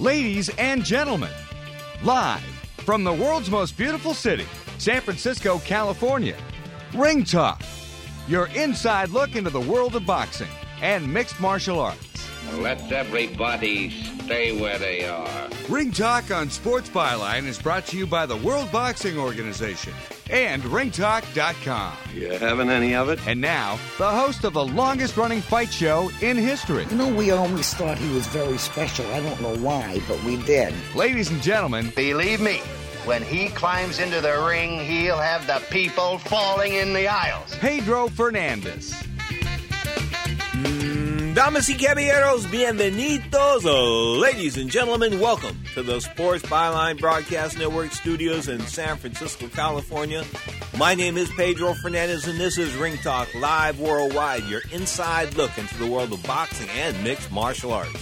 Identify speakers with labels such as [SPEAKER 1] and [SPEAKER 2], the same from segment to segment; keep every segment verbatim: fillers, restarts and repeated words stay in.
[SPEAKER 1] Ladies and gentlemen, live from the world's most beautiful city, San Francisco, California, Ring Talk, your inside look into the world of boxing and mixed martial arts.
[SPEAKER 2] Let everybody stay where they are.
[SPEAKER 1] Ring Talk on Sports Byline is brought to you by the World Boxing Organization and ring talk dot com.
[SPEAKER 3] You having any of it?
[SPEAKER 1] And now, the host of the longest-running fight show in history.
[SPEAKER 4] You know, we always thought he was very special. I don't know why, but we did.
[SPEAKER 1] Ladies and gentlemen,
[SPEAKER 5] believe me, when he climbs into the ring, he'll have the people falling in the aisles.
[SPEAKER 1] Pedro Fernandez.
[SPEAKER 6] Mm, damas y caballeros, bienvenidos. Ladies and gentlemen, welcome to the Sports Byline Broadcast Network studios in San Francisco, California. My name is Pedro Fernandez, and this is Ring Talk Live Worldwide, your inside look into the world of boxing and mixed martial arts.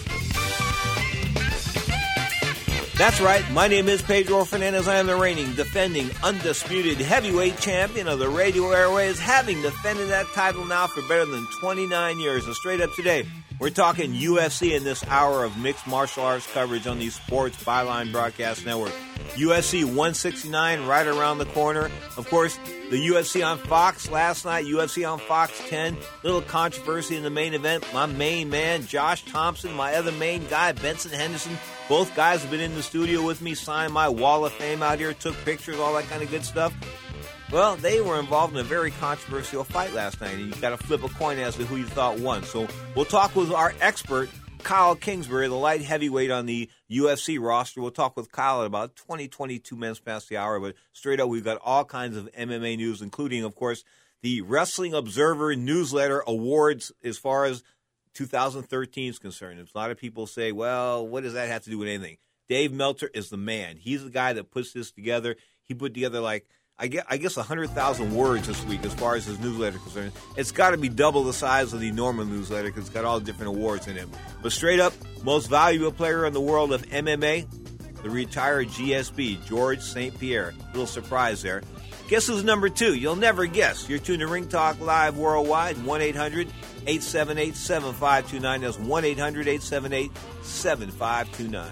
[SPEAKER 6] That's right, my name is Pedro Fernandez. I am the reigning, defending, undisputed heavyweight champion of the radio airways, having defended that title now for better than twenty-nine years. So straight up today, we're talking U F C in this hour of mixed martial arts coverage on the Sports Byline Broadcast Network. U F C one sixty-nine right around the corner. Of course, the U F C on Fox last night, U F C on Fox ten. Little controversy in the main event. My main man, Josh Thompson, my other main guy, Benson Henderson. Both guys have been in the studio with me, signed my wall of fame out here, took pictures, all that kind of good stuff. Well, they were involved in a very controversial fight last night, and you got to flip a coin as to who you thought won. So we'll talk with our expert, Kyle Kingsbury, the light heavyweight on the U F C roster. We'll talk with Kyle at about twenty, twenty-two minutes past the hour. But straight up, we've got all kinds of M M A news, including, of course, the Wrestling Observer Newsletter Awards as far as two thousand thirteen is concerned. A lot of people say, well, what does that have to do with anything? Dave Meltzer is the man. He's the guy that puts this together. He put together like, I guess, I guess one hundred thousand words this week as far as his newsletter is concerned. It's got to be double the size of the normal newsletter because it's got all the different awards in it. But straight up, most valuable player in the world of M M A, the retired G S B, George Saint Pierre. Little surprise there. Guess who's number two? You'll never guess. You're tuned to Ring Talk Live Worldwide, one eight hundred eight seven eight seven five two nine. That's one eight hundred eight seven eight seven five two nine.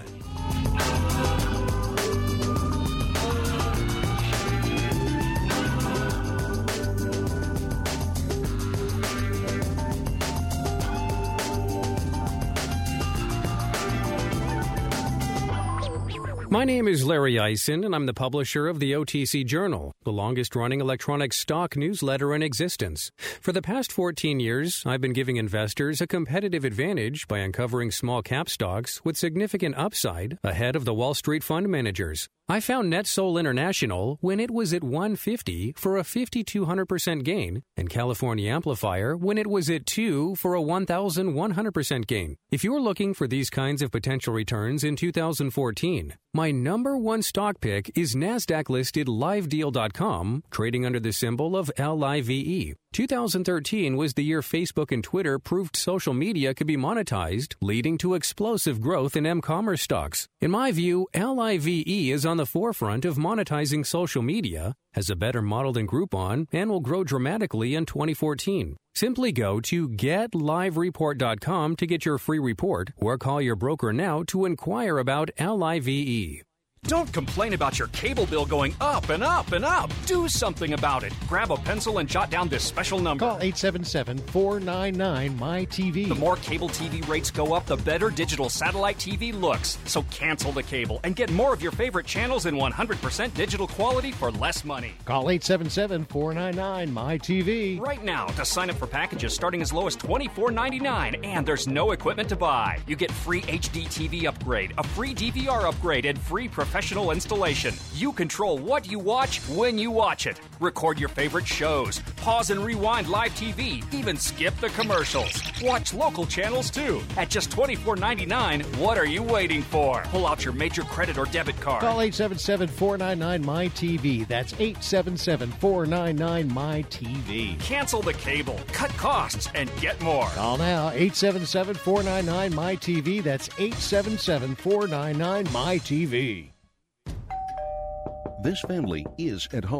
[SPEAKER 7] My name is Larry Eisen, and I'm the publisher of the O T C Journal, the longest-running electronic stock newsletter in existence. For the past fourteen years, I've been giving investors a competitive advantage by uncovering small-cap stocks with significant upside ahead of the Wall Street fund managers. I found NetSol International when it was at one fifty for a five thousand two hundred percent gain, and California Amplifier when it was at two for a one thousand one hundred percent gain. If you're looking for these kinds of potential returns in two thousand fourteen, my number one stock pick is NASDAQ-listed live deal dot com, trading under the symbol of L I V E. two thousand thirteen was the year Facebook and Twitter proved social media could be monetized, leading to explosive growth in m-commerce stocks. In my view, L I V E is on the forefront of monetizing social media, has a better model than Groupon, and will grow dramatically in twenty fourteen. Simply go to get live report dot com to get your free report, or call your broker now to inquire about L I V E.
[SPEAKER 8] Don't complain about your cable bill going up and up and up. Do something about it. Grab a pencil and jot down this special number.
[SPEAKER 9] Call eight seven seven, four nine nine, M Y T V.
[SPEAKER 8] The more cable T V rates go up, the better digital satellite T V looks. So cancel the cable and get more of your favorite channels in one hundred percent digital quality for less money.
[SPEAKER 9] Call eight seven seven, four nine nine, M Y T V.
[SPEAKER 8] Right now to sign up for packages starting as low as twenty-four ninety-nine, and there's no equipment to buy. You get free H D T V upgrade, a free D V R upgrade, and free professional professional installation. You control what you watch when you watch it. Record your favorite shows. Pause and rewind live T V. Even skip the commercials. Watch local channels too. At just twenty-four ninety-nine, what are you waiting for? Pull out your major credit or debit card.
[SPEAKER 9] Call eight seven seven, four nine nine, M Y T V. That's eight seven seven, four nine nine, M Y T V.
[SPEAKER 8] Cancel the cable, cut costs, and get more.
[SPEAKER 9] Call now, eight seven seven, four nine nine, M Y T V. That's eight seven seven, four nine nine, M Y T V.
[SPEAKER 10] This family is at home,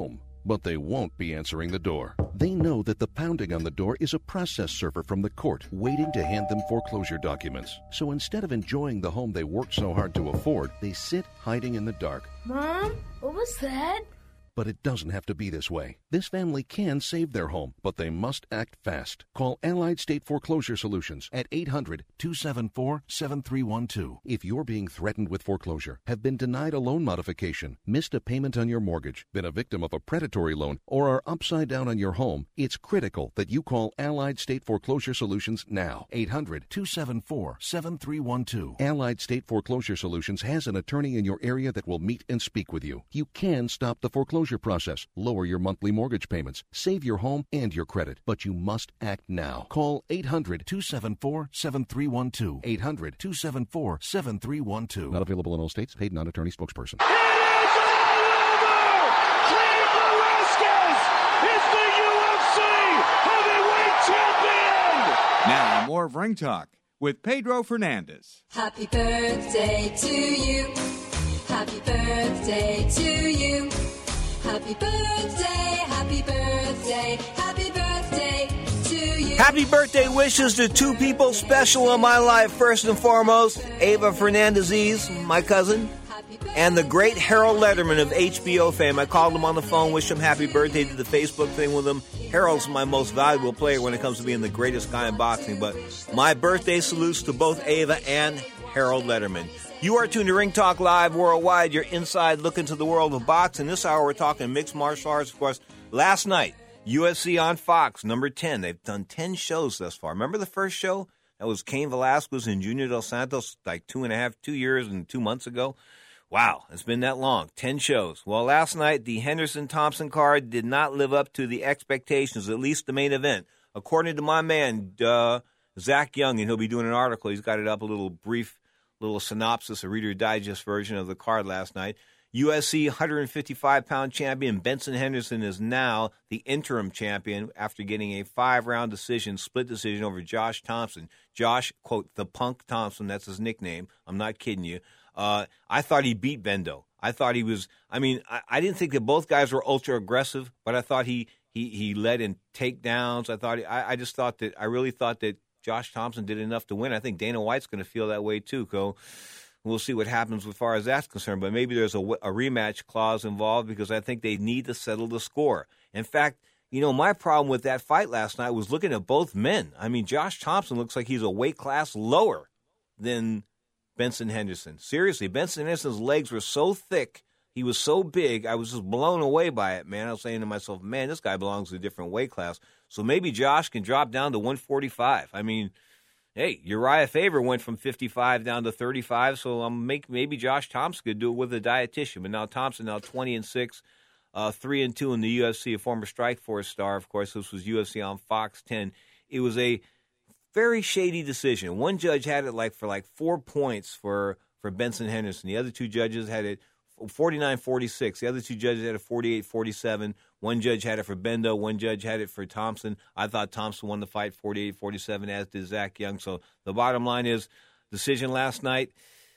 [SPEAKER 3] but they won't be answering the door. They know that the pounding on the door is a process server from the court waiting to hand them foreclosure documents. So instead of enjoying the home they worked so hard to afford, they sit hiding in the dark.
[SPEAKER 10] Mom, what was that?
[SPEAKER 3] But it doesn't have to be this way. This family can save their home, but they must act fast. Call Allied State Foreclosure Solutions at eight hundred, two seven four, seven three one two. If you're being threatened with foreclosure, have been denied a loan modification, missed a payment on your mortgage, been a victim of a predatory loan, or are upside down on your home, it's critical that you call Allied State Foreclosure Solutions now. eight hundred, two seven four, seven three one two. Allied State Foreclosure Solutions has an attorney in your area that will meet and speak with you. You can stop the foreclosure process, lower your monthly mortgage payments, save your home and your credit, but you must act now. Call eight hundred, two seven four, seven three one two. eight hundred, two seven four, seven three one two. Not available in all states. Paid non-attorney spokesperson.
[SPEAKER 11] It is all over! Cain Velasquez is the U F C heavyweight champion!
[SPEAKER 1] Now, more of Ring Talk with Pedro Fernandez.
[SPEAKER 12] Happy birthday to you. Happy birthday to you. Happy birthday, happy birthday, happy birthday to you.
[SPEAKER 6] Happy birthday wishes to two people special in my life. First and foremost, Ava Fernandez, my cousin, and the great Harold Letterman of H B O fame. I called him on the phone, wished him happy birthday, did the Facebook thing with him. Harold's my most valuable player when it comes to being the greatest guy in boxing. But my birthday salutes to both Ava and Harold Letterman. You are tuned to Ring Talk Live Worldwide, your inside look into the world of boxing. This hour we're talking mixed martial arts, of course. Last night, U F C on Fox, number ten. They've done ten shows thus far. Remember the first show? That was Cain Velasquez and Junior Dos Santos like two and a half, two years and two months ago. Wow, it's been that long. Ten shows. Well, last night, the Henderson-Thompson card did not live up to the expectations, at least the main event. According to my man, uh, Zach Young, and he'll be doing an article. He's got it up, a little brief little synopsis, a Reader Digest version of the card last night. U F C one fifty-five pound champion Benson Henderson is now the interim champion after getting a five-round decision, split decision over Josh Thompson. Josh, quote, the Punk Thompson, that's his nickname. I'm not kidding you. Uh, I thought he beat Bendo. I thought he was, I mean, I, I didn't think that both guys were ultra-aggressive, but I thought he he he led in takedowns. I thought, I, I just thought that, I really thought that Josh Thompson did enough to win. I think Dana White's going to feel that way too. So we'll see what happens as far as that's concerned. But maybe there's a, a rematch clause involved because I think they need to settle the score. In fact, you know, my problem with that fight last night was looking at both men. I mean, Josh Thompson looks like he's a weight class lower than Benson Henderson. Seriously, Benson Henderson's legs were so thick. He was so big, I was just blown away by it, man. I was saying to myself, man, this guy belongs to a different weight class. So maybe Josh can drop down to one forty-five. I mean, hey, Uriah Faber went from fifty-five down to thirty-five, so um, make, maybe Josh Thompson could do it with a dietitian. But now Thompson, now twenty and six, uh, three and two in the U F C, a former Strikeforce star, of course. This was U F C on Fox ten. It was a very shady decision. One judge had it like for like four points for, for Benson Henderson. The other two judges had it forty-nine forty-six. The other two judges had it forty-eight forty-seven. One judge had it for Bendo. One judge had it for Thompson. I thought Thompson won the fight forty-eight forty-seven, as did Zach Young. So the bottom line is, decision last night,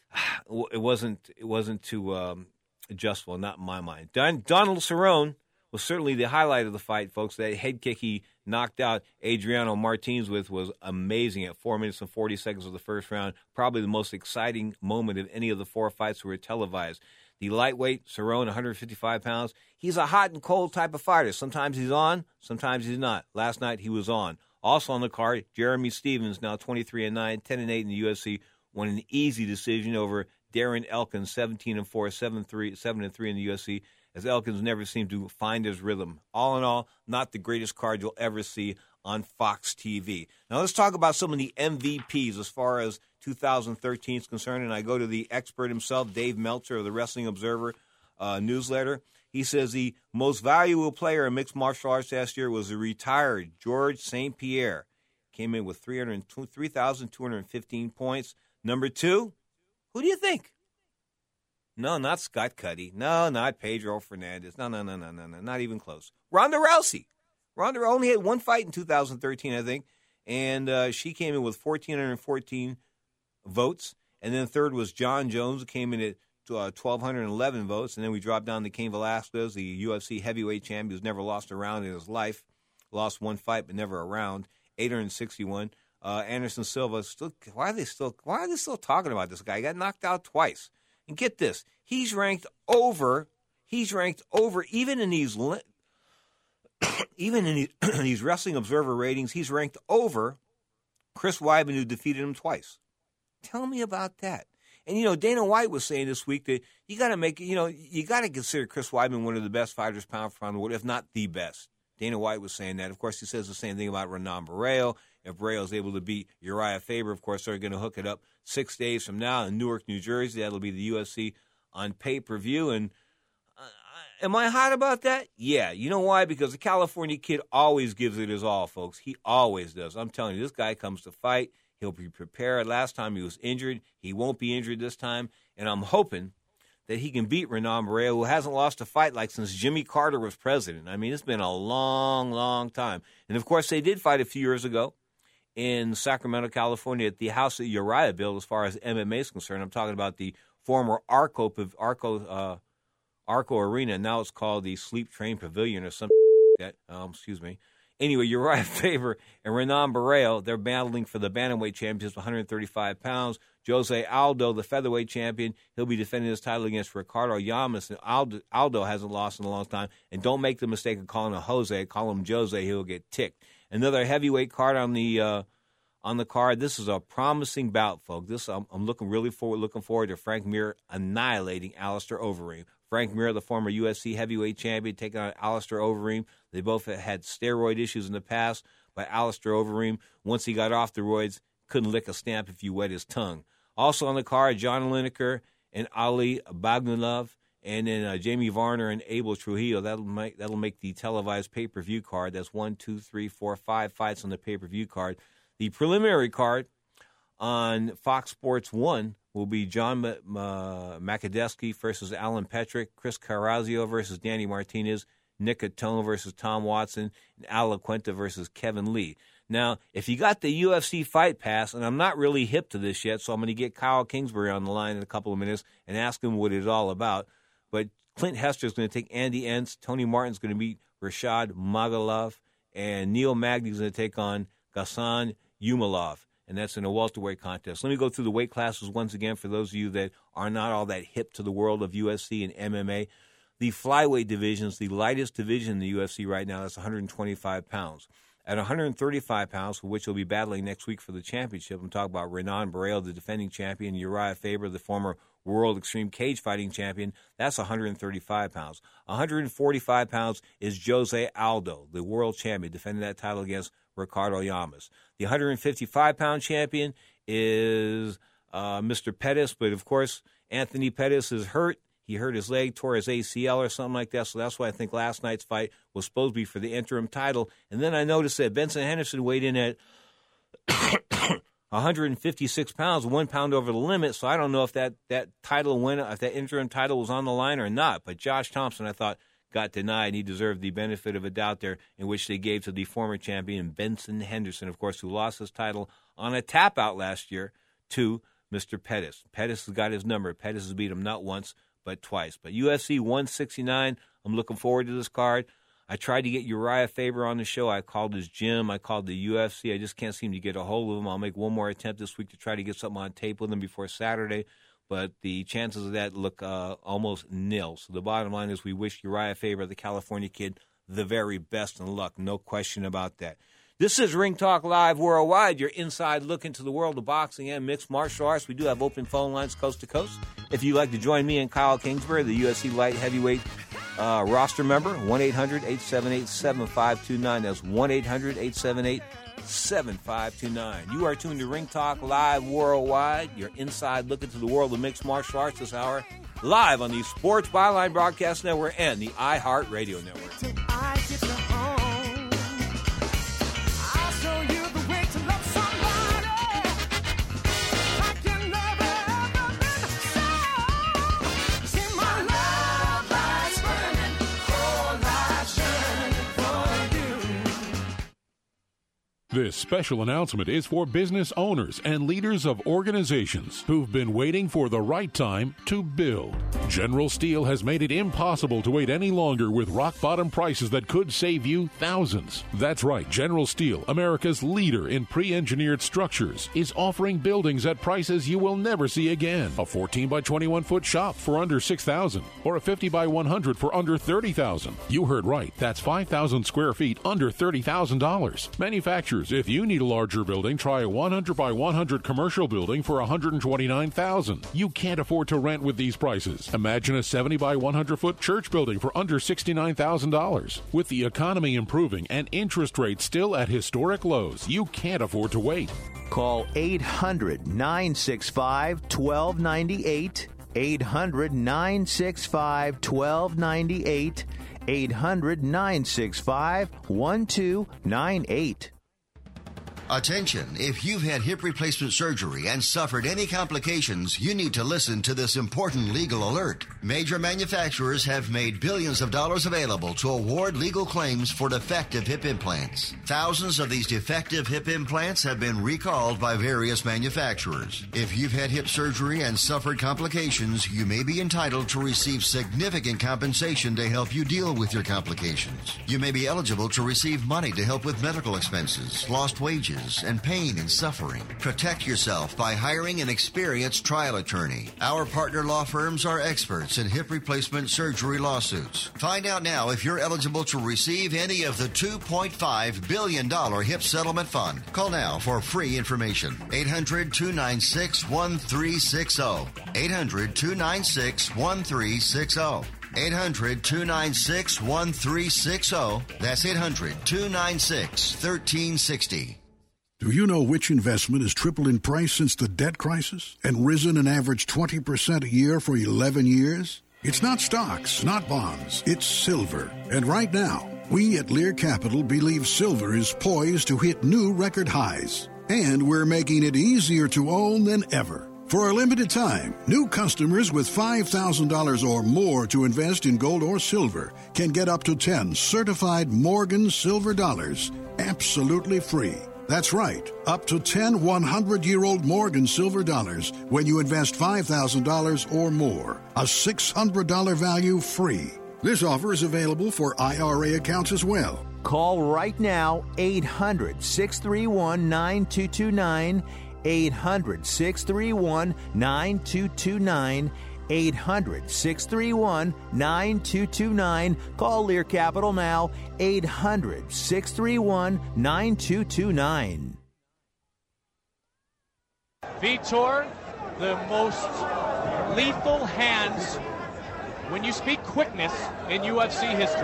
[SPEAKER 6] it wasn't it wasn't too um, adjustable, not in my mind. Don, Donald Cerrone was certainly the highlight of the fight, folks. That head kick he knocked out Adriano Martins with was amazing at four minutes and forty seconds of the first round. Probably the most exciting moment of any of the four fights that were televised. The lightweight, Cerrone, one fifty-five pounds, he's a hot and cold type of fighter. Sometimes he's on, sometimes he's not. Last night he was on. Also on the card, Jeremy Stevens, now twenty-three and nine, ten and eight in the U F C, won an easy decision over Darren Elkins, seventeen and four, seven and three in the U F C, as Elkins never seemed to find his rhythm. All in all, not the greatest card you'll ever see on Fox T V. Now let's talk about some of the M V Ps as far as two thousand thirteen is concerned, and I go to the expert himself, Dave Meltzer of the Wrestling Observer uh, newsletter. He says the most valuable player in mixed martial arts last year was the retired George Saint Pierre. Came in with three thousand two hundred fifteen points. Number two, who do you think? No, not Scott Cuddy. No, not Pedro Fernandez. No, no, no, no, no, no, not even close. Ronda Rousey. Ronda only had one fight in two thousand thirteen, I think, and uh, she came in with one thousand four hundred fourteen votes. And then third was John Jones, who came in at uh, one thousand two hundred eleven votes. And then we dropped down to Cain Velasquez, the U F C heavyweight champion who's never lost a round in his life. Lost one fight, but never a round. eight hundred sixty-one. Uh, Anderson Silva, still, why are they still why are they still talking about this guy? He got knocked out twice. And get this, he's ranked over, he's ranked over, even in these even in these, these Wrestling Observer ratings, he's ranked over Chris Weidman, who defeated him twice. Tell me about that. And, you know, Dana White was saying this week that you got to make, you know, you got to consider Chris Weidman one of the best fighters pound for pound in the world, if not the best. Dana White was saying that. Of course, he says the same thing about Renan Barrero. If Barrero is able to beat Uriah Faber, of course, they're going to hook it up six days from now in Newark, New Jersey. That'll be the U F C on pay-per-view. And uh, am I hot about that? Yeah. You know why? Because the California kid always gives it his all, folks. He always does. I'm telling you, this guy comes to fight. He'll be prepared. Last time he was injured. He won't be injured this time. And I'm hoping that he can beat Renan Barrero, who hasn't lost a fight like since Jimmy Carter was president. I mean, it's been a long, long time. And, of course, they did fight a few years ago in Sacramento, California, at the house that Uriah built as far as M M A is concerned. I'm talking about the former Arco Arco, uh, Arco Arena. Now it's called the Sleep Train Pavilion or something like that. Um, excuse me. Anyway, Uriah Faber and Renan Barrero, they're battling for the bantamweight championship, one hundred thirty-five pounds. Jose Aldo, the featherweight champion, he'll be defending his title against Ricardo Llamas. And Aldo, Aldo hasn't lost in a long time. And don't make the mistake of calling him Jose. Call him Jose. He'll get ticked. Another heavyweight card on the uh, on the card. This is a promising bout, folks. This I'm, I'm looking really forward looking forward to Frank Mir annihilating Alistair Overeem. Frank Mir, the former U F C heavyweight champion, taking on Alistair Overeem. They both had steroid issues in the past, but Alistair Overeem, once he got off the roids, couldn't lick a stamp if you wet his tongue. Also on the card, John Lineker and Ali Bagunlov, and then uh, Jamie Varner and Abel Trujillo. That'll make that'll make the televised pay-per-view card. That's one, two, three, four, five fights on the pay-per-view card. The preliminary card on Fox Sports one will be John M- uh, Makadesky versus Alan Petrick, Chris Carrazio versus Danny Martinez, Nick Catone versus Tom Watson, and Al LaQuenta versus Kevin Lee. Now, if you got the U F C Fight Pass, and I'm not really hip to this yet, so I'm going to get Kyle Kingsbury on the line in a couple of minutes and ask him what it's all about. But Clint Hester is going to take Andy Entz. Tony Martin's going to meet Rashad Magalov. And Neil Magny is going to take on Ghassan Umalov. And that's in a welterweight contest. Let me go through the weight classes once again for those of you that are not all that hip to the world of U F C and M M A. The flyweight division is the lightest division in the U F C right now. That's one hundred twenty-five pounds. At one hundred thirty-five pounds, for which he'll be battling next week for the championship, I'm talking about Renan Barrero, the defending champion, Uriah Faber, the former World Extreme Cage Fighting champion. That's one hundred thirty-five pounds. one hundred forty-five pounds is Jose Aldo, the world champion, defending that title against Ricardo Llamas. The one hundred fifty-five pound champion is uh, Mister Pettis, but of course, Anthony Pettis is hurt. He hurt his leg, tore his A C L or something like that, so that's why I think last night's fight was supposed to be for the interim title. And then I noticed that Benson Henderson weighed in at one hundred fifty-six pounds, one pound over the limit, so I don't know if that, that title win, if that interim title was on the line or not. But Josh Thompson, I thought, got denied, and he deserved the benefit of a doubt there, in which they gave to the former champion Benson Henderson, of course, who lost his title on a tap-out last year to Mister Pettis. Pettis has got his number. Pettis has beat him not once, but twice. But U F C one sixty-nine, I'm looking forward to this card. I tried to get Uriah Faber on the show. I called his gym. I called the U F C. I just can't seem to get a hold of him. I'll make one more attempt this week to try to get something on tape with him before Saturday. But the chances of that look uh, almost nil. So the bottom line is we wish Uriah Faber, the California kid, the very best in luck. No question about that. This is Ring Talk Live Worldwide, your inside look into the world of boxing and mixed martial arts. We do have open phone lines coast to coast. If you'd like to join me and Kyle Kingsbury, the U F C light heavyweight uh, roster member, one eight hundred eight seven eight seven five two nine. That's one eight hundred eight seven eight seven five two nine. You are tuned to Ring Talk Live Worldwide, your inside look into the world of mixed martial arts this hour, live on the Sports Byline Broadcast Network and the iHeartRadio Network.
[SPEAKER 13] This special announcement is for business owners and leaders of organizations who've been waiting for the right time to build. General Steel has made it impossible to wait any longer with rock-bottom prices that could save you thousands. That's right, General Steel, America's leader in pre-engineered structures, is offering buildings at prices you will never see again. A fourteen by twenty-one foot shop for under six thousand dollars or a fifty by one hundred for under thirty thousand dollars. You heard right, that's five thousand square feet under thirty thousand dollars. Manufacturers, if you need a larger building, try a one hundred by one hundred commercial building for one hundred twenty-nine thousand dollars. You can't afford to rent with these prices. Imagine a seventy by one hundred foot church building for under sixty-nine thousand dollars. With the economy improving and interest rates still at historic lows, you can't afford to wait.
[SPEAKER 14] Call eight hundred, nine six five, one two nine eight, eight hundred, nine six five, one two nine eight, eight hundred, nine six five, one two nine eight.
[SPEAKER 15] Attention, if you've had hip replacement surgery and suffered any complications, you need to listen to this important legal alert. Major manufacturers have made billions of dollars available to award legal claims for defective hip implants. Thousands of these defective hip implants have been recalled by various manufacturers. If you've had hip surgery and suffered complications, you may be entitled to receive significant compensation to help you deal with your complications. You may be eligible to receive money to help with medical expenses, lost wages, and pain and suffering. Protect yourself by hiring an experienced trial attorney. Our partner law firms are experts in hip replacement surgery lawsuits. Find out now if you're eligible to receive any of the two point five billion dollars hip settlement fund. Call now for free information. eight hundred, two nine six, one three six zero. eight hundred, two nine six, one three six zero. eight hundred, two nine six, one three six zero. That's eight hundred, two nine six, one three six zero.
[SPEAKER 16] Do you know which investment has tripled in price since the debt crisis and risen an average twenty percent a year for eleven years? It's not stocks, not bonds, it's silver. And right now, we at Lear Capital believe silver is poised to hit new record highs. And we're making it easier to own than ever. For a limited time, new customers with five thousand dollars or more to invest in gold or silver can get up to ten certified Morgan silver dollars absolutely free. That's right, up to ten hundred-year-old Morgan silver dollars when you invest five thousand dollars or more. A six hundred dollars value free. This offer is available for I R A accounts as well.
[SPEAKER 14] Call right now, eight hundred, six three one, nine two two nine, eight hundred, six three one, nine two two nine, eight hundred, six three one, nine two two nine. Call Lear Capital now, eight hundred, six three one, nine two two nine.
[SPEAKER 17] Vitor, the most lethal hands when you speak quickness in U F C history.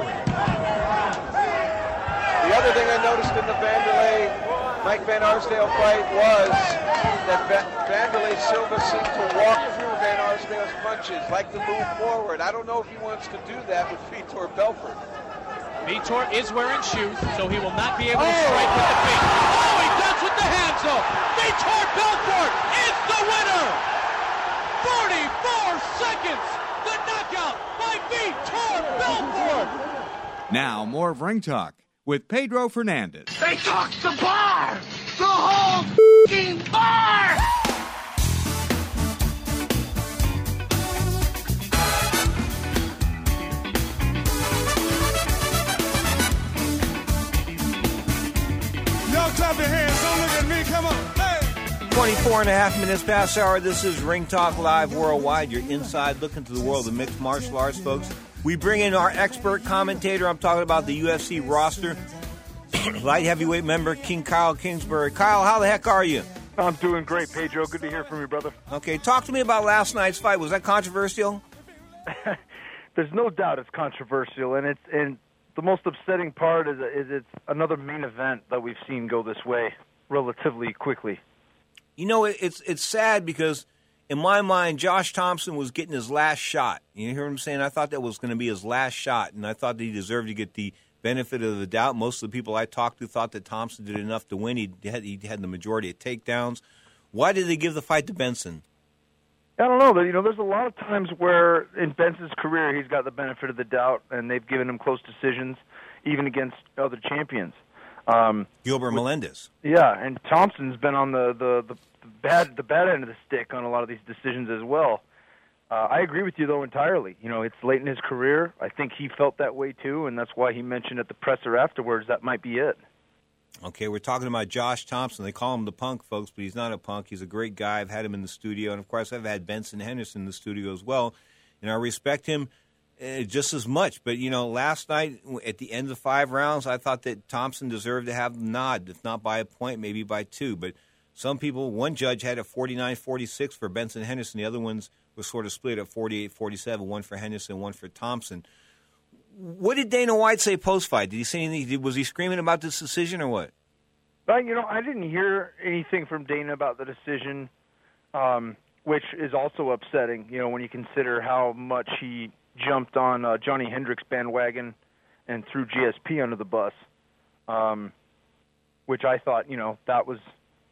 [SPEAKER 18] The other thing I noticed in the Vanderlei Mike Van Arsdale fight was that Vanderlei Silva seemed to walk through Van Arsdale's punches, like to move forward. I don't know if he wants to do that with Vitor Belfort.
[SPEAKER 17] Vitor is wearing shoes, so he will not be able to oh. strike with the feet. Oh, he does with the hands, though. Vitor Belfort is the winner. forty-four seconds. The knockout by Vitor Belfort.
[SPEAKER 1] Now, more of Ring Talk with Pedro Fernandez.
[SPEAKER 11] They talk the bar! The whole f***ing bar!
[SPEAKER 19] Y'all clap your hands. Don't look at me. Come on. Hey!
[SPEAKER 6] twenty-four and a half minutes past the hour. This is Ring Talk Live Worldwide. Your inside look into the world of mixed martial arts, folks. We bring in our expert commentator. I'm talking about the U F C roster. Light heavyweight member King Kyle Kingsbury. Kyle, how the heck are you?
[SPEAKER 20] I'm doing great, Pedro. Good to hear from you, brother.
[SPEAKER 6] Okay, talk to me about last night's fight. Was that controversial?
[SPEAKER 20] There's no doubt it's controversial, and it's and the most upsetting part is, is it's another main event that we've seen go this way relatively quickly.
[SPEAKER 6] You know, it's it's sad because in my mind, Josh Thompson was getting his last shot. You hear what I'm saying? I thought that was going to be his last shot, and I thought that he deserved to get the benefit of the doubt. Most of the people I talked to thought that Thompson did enough to win. He had, he had the majority of takedowns. Why did they give the fight to Benson?
[SPEAKER 20] I don't know. You know, there's a lot of times where in Benson's career he's got the benefit of the doubt, and they've given him close decisions, even against other champions. Um,
[SPEAKER 6] Gilbert
[SPEAKER 20] with,
[SPEAKER 6] Melendez.
[SPEAKER 20] Yeah, and Thompson's been on the, the, the, the bad the bad end of the stick on a lot of these decisions as well. Uh, I agree with you, though, entirely. You know, it's late in his career. I think he felt that way, too, and that's why he mentioned at the presser afterwards that might be it.
[SPEAKER 6] Okay, we're talking about Josh Thompson. They call him the punk, folks, but he's not a punk. He's a great guy. I've had him in the studio, and, of course, I've had Benson Henderson in the studio as well, and I respect him uh, just as much. But, you know, last night at the end of five rounds, I thought that Thompson deserved to have the nod, if not by a point, maybe by two. But some people, one judge had a forty-nine forty-six for Benson Henderson. The other ones were sort of split at forty-eight forty-seven, one for Henderson, one for Thompson. What did Dana White say post-fight? Did he say anything? Was he screaming about this decision or what?
[SPEAKER 20] Well, you know, I didn't hear anything from Dana about the decision, um, which is also upsetting, you know, when you consider how much he jumped on uh, Johnny Hendricks' bandwagon and threw G S P under the bus, um, which I thought, you know, that was,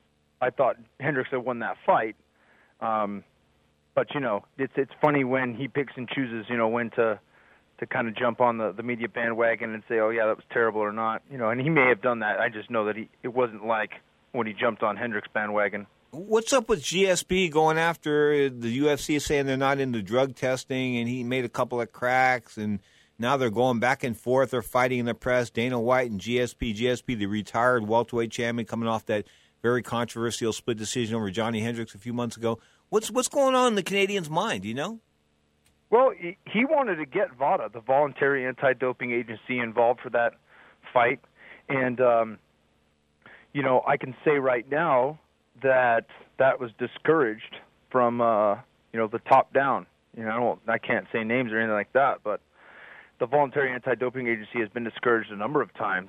[SPEAKER 20] I thought Hendricks had won that fight. Um, but, you know, it's it's funny when he picks and chooses, you know, when to to kind of jump on the, the media bandwagon and say, oh, yeah, that was terrible or not. You know, and he may have done that. I just know that he it wasn't like when he jumped on Hendricks' bandwagon.
[SPEAKER 6] What's up with G S P going after the U F C, saying they're not into drug testing, and he made a couple of cracks, and now they're going back and forth. They're fighting in the press. Dana White and G S P. G S P, the retired welterweight champion, coming off that very controversial split decision over Johnny Hendricks a few months ago. What's what's going on in the Canadian's mind, do you know?
[SPEAKER 20] Well, he wanted to get VADA, the Voluntary Anti-Doping Agency, involved for that fight. And, um, you know, I can say right now that that was discouraged from, uh, you know, the top down. You know, I, don't, I can't say names or anything like that, but the Voluntary Anti-Doping Agency has been discouraged a number of times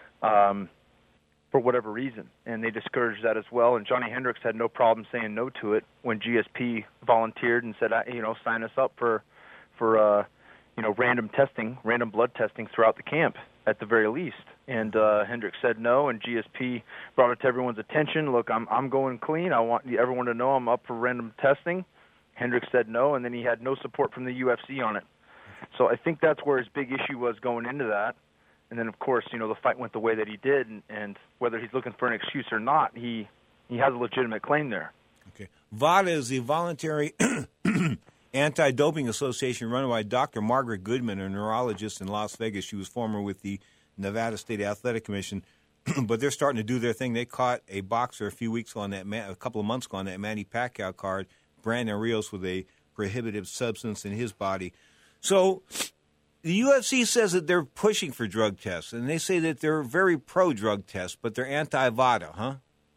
[SPEAKER 20] um, for whatever reason, and they discouraged that as well. And Johnny Hendricks had no problem saying no to it when G S P volunteered and said, you know, sign us up for, for uh, you know, random testing, random blood testing throughout the camp at the very least. And uh, Hendricks said no, and G S P brought it to everyone's attention. Look, I'm I'm going clean. I want everyone to know I'm up for random testing. Hendricks said no, and then he had no support from the U F C on it. So I think that's where his big issue was going into that. And then, of course, you know, the fight went the way that he did, and, and whether he's looking for an excuse or not, he, he has a legitimate claim there.
[SPEAKER 6] Okay. VADA is the Voluntary Anti-Doping Association run by Doctor Margaret Goodman, a neurologist in Las Vegas. She was former with the Nevada State Athletic Commission. But they're starting to do their thing. They caught a boxer a few weeks ago on that, a couple of months ago on that Manny Pacquiao card, Brandon Rios, with a prohibitive substance in his body. So the U F C says that they're pushing for drug tests, and they say that they're very pro-drug tests, but they're anti-VADA, huh?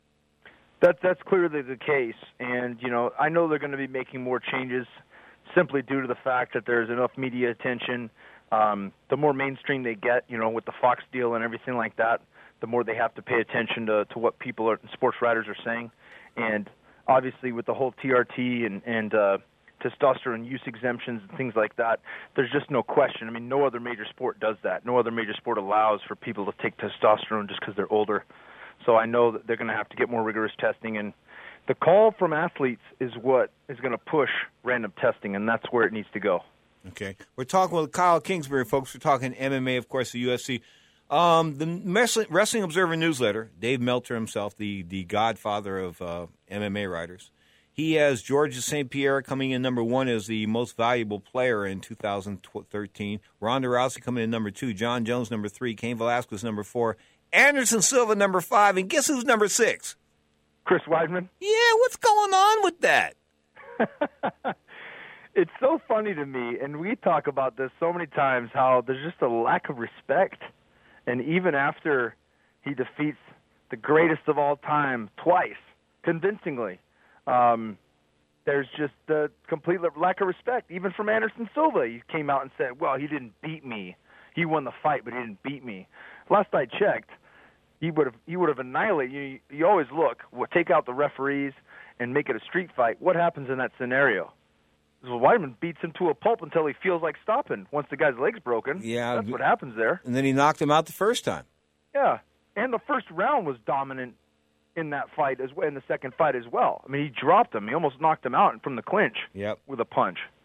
[SPEAKER 20] That, that's clearly the case. And, you know, I know they're going to be making more changes simply due to the fact that there's enough media attention. Um, the more mainstream they get, you know, with the Fox deal and everything like that, the more they have to pay attention to, to what people are, sports writers are saying. And obviously with the whole T R T and, and uh, testosterone use exemptions and things like that, there's just no question. I mean, no other major sport does that. No other major sport allows for people to take testosterone just because they're older. So I know that they're going to have to get more rigorous testing. And the call from athletes is what is going to push random testing, and that's where it needs to go.
[SPEAKER 6] Okay. We're talking with Kyle Kingsbury, folks. We're talking M M A, of course, the U F C. Um, the Wrestling Observer newsletter, Dave Meltzer himself, the, the godfather of uh, M M A writers, he has Georges Saint Pierre coming in number one as the most valuable player in two thousand thirteen. Ronda Rousey coming in number two. John Jones number three. Cain Velasquez number four. Anderson Silva number five. And guess who's number six?
[SPEAKER 20] Chris Weidman.
[SPEAKER 6] Yeah, what's going on with that?
[SPEAKER 20] It's so funny to me, and we talk about this so many times, how there's just a lack of respect. And even after he defeats the greatest of all time twice, convincingly, um, there's just a complete lack of respect, even from Anderson Silva. He came out and said, well, he didn't beat me. He won the fight, but he didn't beat me. Last I checked, he would have he would have annihilated you. You always look, well, take out the referees and make it a street fight. What happens in that scenario? Well, Weidman beats him to a pulp until he feels like stopping. Once the guy's leg's broken,
[SPEAKER 6] yeah,
[SPEAKER 20] that's what happens there.
[SPEAKER 6] And then he knocked him out the first time.
[SPEAKER 20] Yeah, and the first round was dominant in that fight as well, in the second fight as well. I mean, he dropped him. He almost knocked him out from the clinch
[SPEAKER 6] yep.
[SPEAKER 20] with a punch.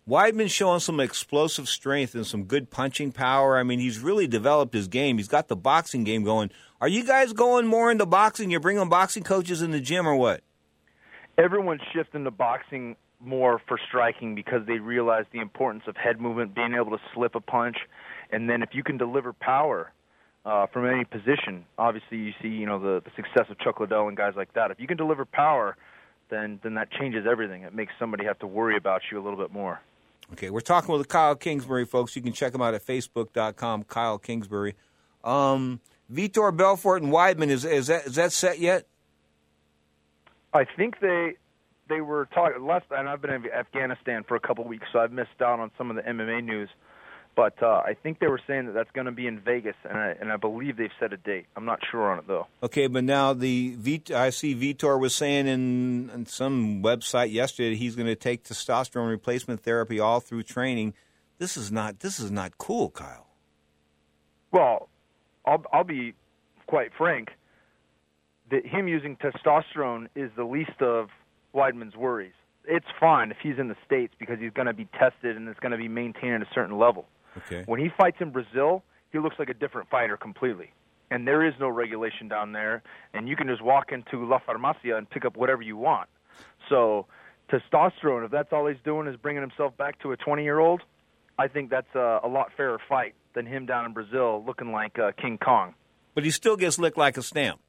[SPEAKER 6] Weidman's showing some explosive strength and some good punching power. I mean, he's really developed his game. He's got the boxing game going. Are you guys going more into boxing? You're bringing boxing coaches in the gym or what?
[SPEAKER 20] Everyone's shifting to boxing more for striking because they realize the importance of head movement, being able to slip a punch, and then if you can deliver power uh, from any position, obviously you see, you know, the, the success of Chuck Liddell and guys like that. If you can deliver power, then then that changes everything. It makes somebody have to worry about you a little bit more.
[SPEAKER 6] Okay, we're talking with Kyle Kingsbury, folks. You can check him out at facebook dot com, Kyle Kingsbury. Um, Vitor Belfort and Weidman, is is that is that set yet?
[SPEAKER 20] I think they they were talking last, and I've been in Afghanistan for a couple of weeks, so I've missed out on some of the M M A news. But uh, I think they were saying that that's going to be in Vegas, and I, and I believe they've set a date. I'm not sure on it, though.
[SPEAKER 6] Okay, but now the Vit- I see Vitor was saying in, in some website yesterday that he's going to take testosterone replacement therapy all through training. This is not this is not cool, Kyle.
[SPEAKER 20] Well, I'll I'll be quite frank. That him using testosterone is the least of Weidman's worries. It's fine if he's in the States because he's going to be tested and it's going to be maintained at a certain level.
[SPEAKER 6] Okay.
[SPEAKER 20] When he fights in Brazil, he looks like a different fighter completely. And there is no regulation down there, and you can just walk into La Farmacia and pick up whatever you want. So testosterone, if that's all he's doing is bringing himself back to a twenty-year-old, I think that's a, a lot fairer fight than him down in Brazil looking like uh, King Kong.
[SPEAKER 6] But he still gets licked like a stamp.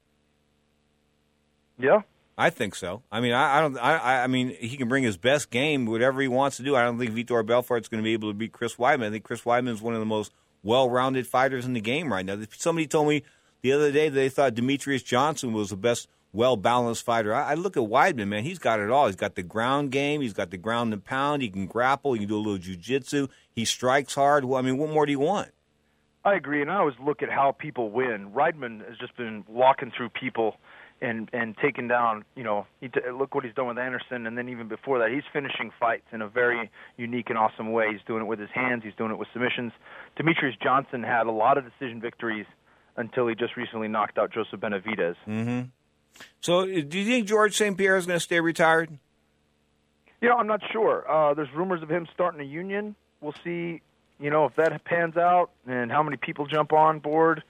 [SPEAKER 20] Yeah?
[SPEAKER 6] I think so. I mean, I, I don't. I, I mean, he can bring his best game, whatever he wants to do. I don't think Vitor Belfort's going to be able to beat Chris Weidman. I think Chris Weidman is one of the most well-rounded fighters in the game right now. Somebody told me the other day that they thought Demetrius Johnson was the best well-balanced fighter. I, I look at Weidman, man. He's got it all. He's got the ground game. He's got the ground and pound. He can grapple. He can do a little jiu-jitsu. He strikes hard. Well, I mean, what more do you want?
[SPEAKER 20] I agree, and I always look at how people win. Weidman has just been walking through people and and taking down, you know, he t- look what he's done with Anderson, and then even before that, he's finishing fights in a very unique and awesome way. He's doing it with his hands. He's doing it with submissions. Demetrius Johnson had a lot of decision victories until he just recently knocked out Joseph Benavidez.
[SPEAKER 6] Mm-hmm. So do you think George Saint Pierre is going to stay retired?
[SPEAKER 20] You know, I'm not sure. Uh, there's rumors of him starting a union. We'll see, you know, if that pans out and how many people jump on board.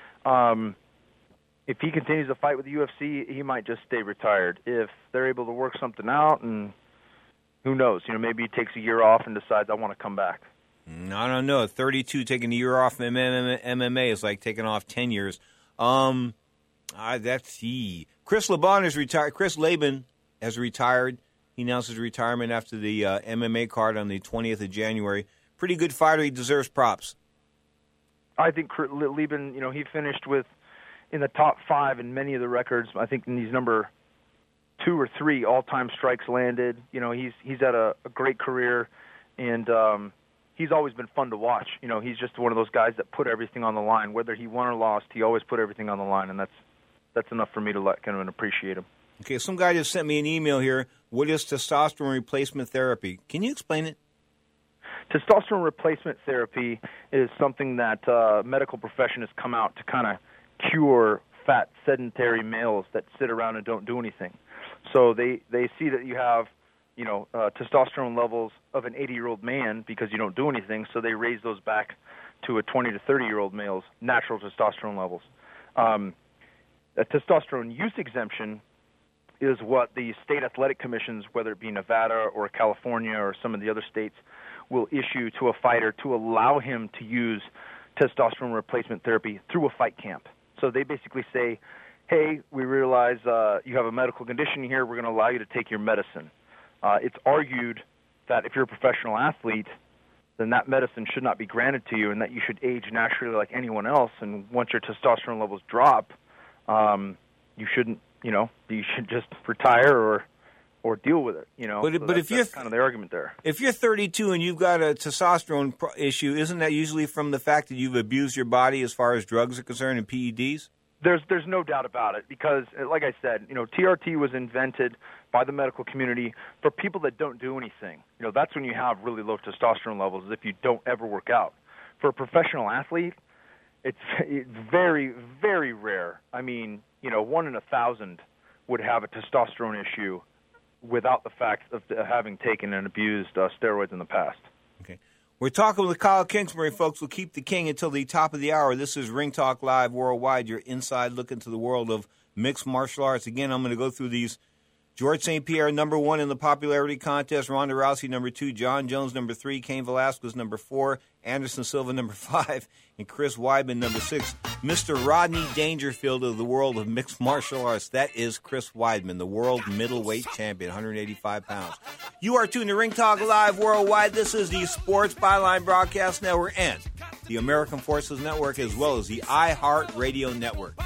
[SPEAKER 20] Um If he continues to fight with the U F C, he might just stay retired. If they're able to work something out, and who knows, you know, maybe he takes a year off and decides I want to come back.
[SPEAKER 6] I don't know. thirty-two taking a year off from M M A is like taking off ten years. Um, I, that's he. Chris Laban is retired. Chris Laban has retired. He announced his retirement after the uh, M M A card on the twentieth of January. Pretty good fighter. He deserves props.
[SPEAKER 20] I think Laban, you know, he finished with in the top five in many of the records. I think he's number two or three all-time strikes landed. You know, he's he's had a, a great career, and um, he's always been fun to watch. You know, he's just one of those guys that put everything on the line. Whether he won or lost, he always put everything on the line, and that's that's enough for me to let kind of appreciate him.
[SPEAKER 6] Okay, some guy just sent me an email here. What is testosterone replacement therapy? Can you explain it?
[SPEAKER 20] Testosterone replacement therapy is something that uh, medical profession has come out to kind of cure fat, sedentary males that sit around and don't do anything. So they, they see that you have, you know, uh, testosterone levels of an eighty-year-old man because you don't do anything, so they raise those back to a twenty to thirty-year-old male's natural testosterone levels. Um, a testosterone use exemption is what the state athletic commissions, whether it be Nevada or California or some of the other states, will issue to a fighter to allow him to use testosterone replacement therapy through a fight camp. So they basically say, hey, we realize uh, you have a medical condition here. We're going to allow you to take your medicine. Uh, it's argued that if you're a professional athlete, then that medicine should not be granted to you and that you should age naturally like anyone else. And once your testosterone levels drop, um, you shouldn't, you know, you should just retire or or deal with it, you know.
[SPEAKER 6] But,
[SPEAKER 20] so
[SPEAKER 6] but
[SPEAKER 20] that's,
[SPEAKER 6] if you're
[SPEAKER 20] that's kind of the argument there.
[SPEAKER 6] If you're thirty-two and you've got a testosterone pro- issue, isn't that usually from the fact that you've abused your body as far as drugs are concerned and P E Ds?
[SPEAKER 20] There's there's no doubt about it because, like I said, you know, T R T was invented by the medical community for people that don't do anything. You know, that's when you have really low testosterone levels, is if you don't ever work out. For a professional athlete, it's, it's very, very rare. I mean, you know, one in a thousand would have a testosterone issue without the fact of having taken and abused uh, steroids in the past.
[SPEAKER 6] Okay. We're talking with Kyle Kingsbury, folks. We'll keep the king until the top of the hour. This is Ring Talk Live Worldwide, your inside look into the world of mixed martial arts. Again, I'm going to go through these. George Saint Pierre, number one in the popularity contest. Ronda Rousey, number two. John Jones, number three. Cain Velasquez, number four. Anderson Silva, number five. And Chris Weidman, number six. Mister Rodney Dangerfield of the world of mixed martial arts. That is Chris Weidman, the world middleweight champion, one hundred eighty-five pounds. You are tuned to Ring Talk Live Worldwide. This is the Sports Byline Broadcast Network and the American Forces Network, as well as the iHeartRadio Network.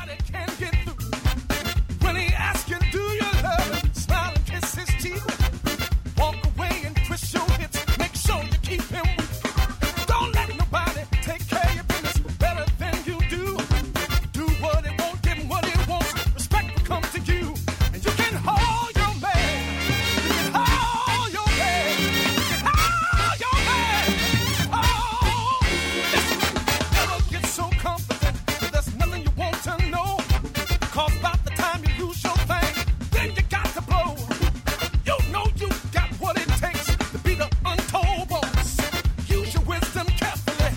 [SPEAKER 11] When he asks you, do you love him? Smile and kiss his teeth. Walk away and twist your hips. Make sure you keep him weak. Don't let nobody take care of your business better than you do. Do what he won't, give him what he wants. Respect will come to you. And you can hold your man. You can hold your man. You can hold your man. Oh, listen, never get so confident that there's nothing you want to know. Cause about the time you lose your thing, then you got to blow. You know you got what it takes to be the untold boss. Use your wisdom carefully.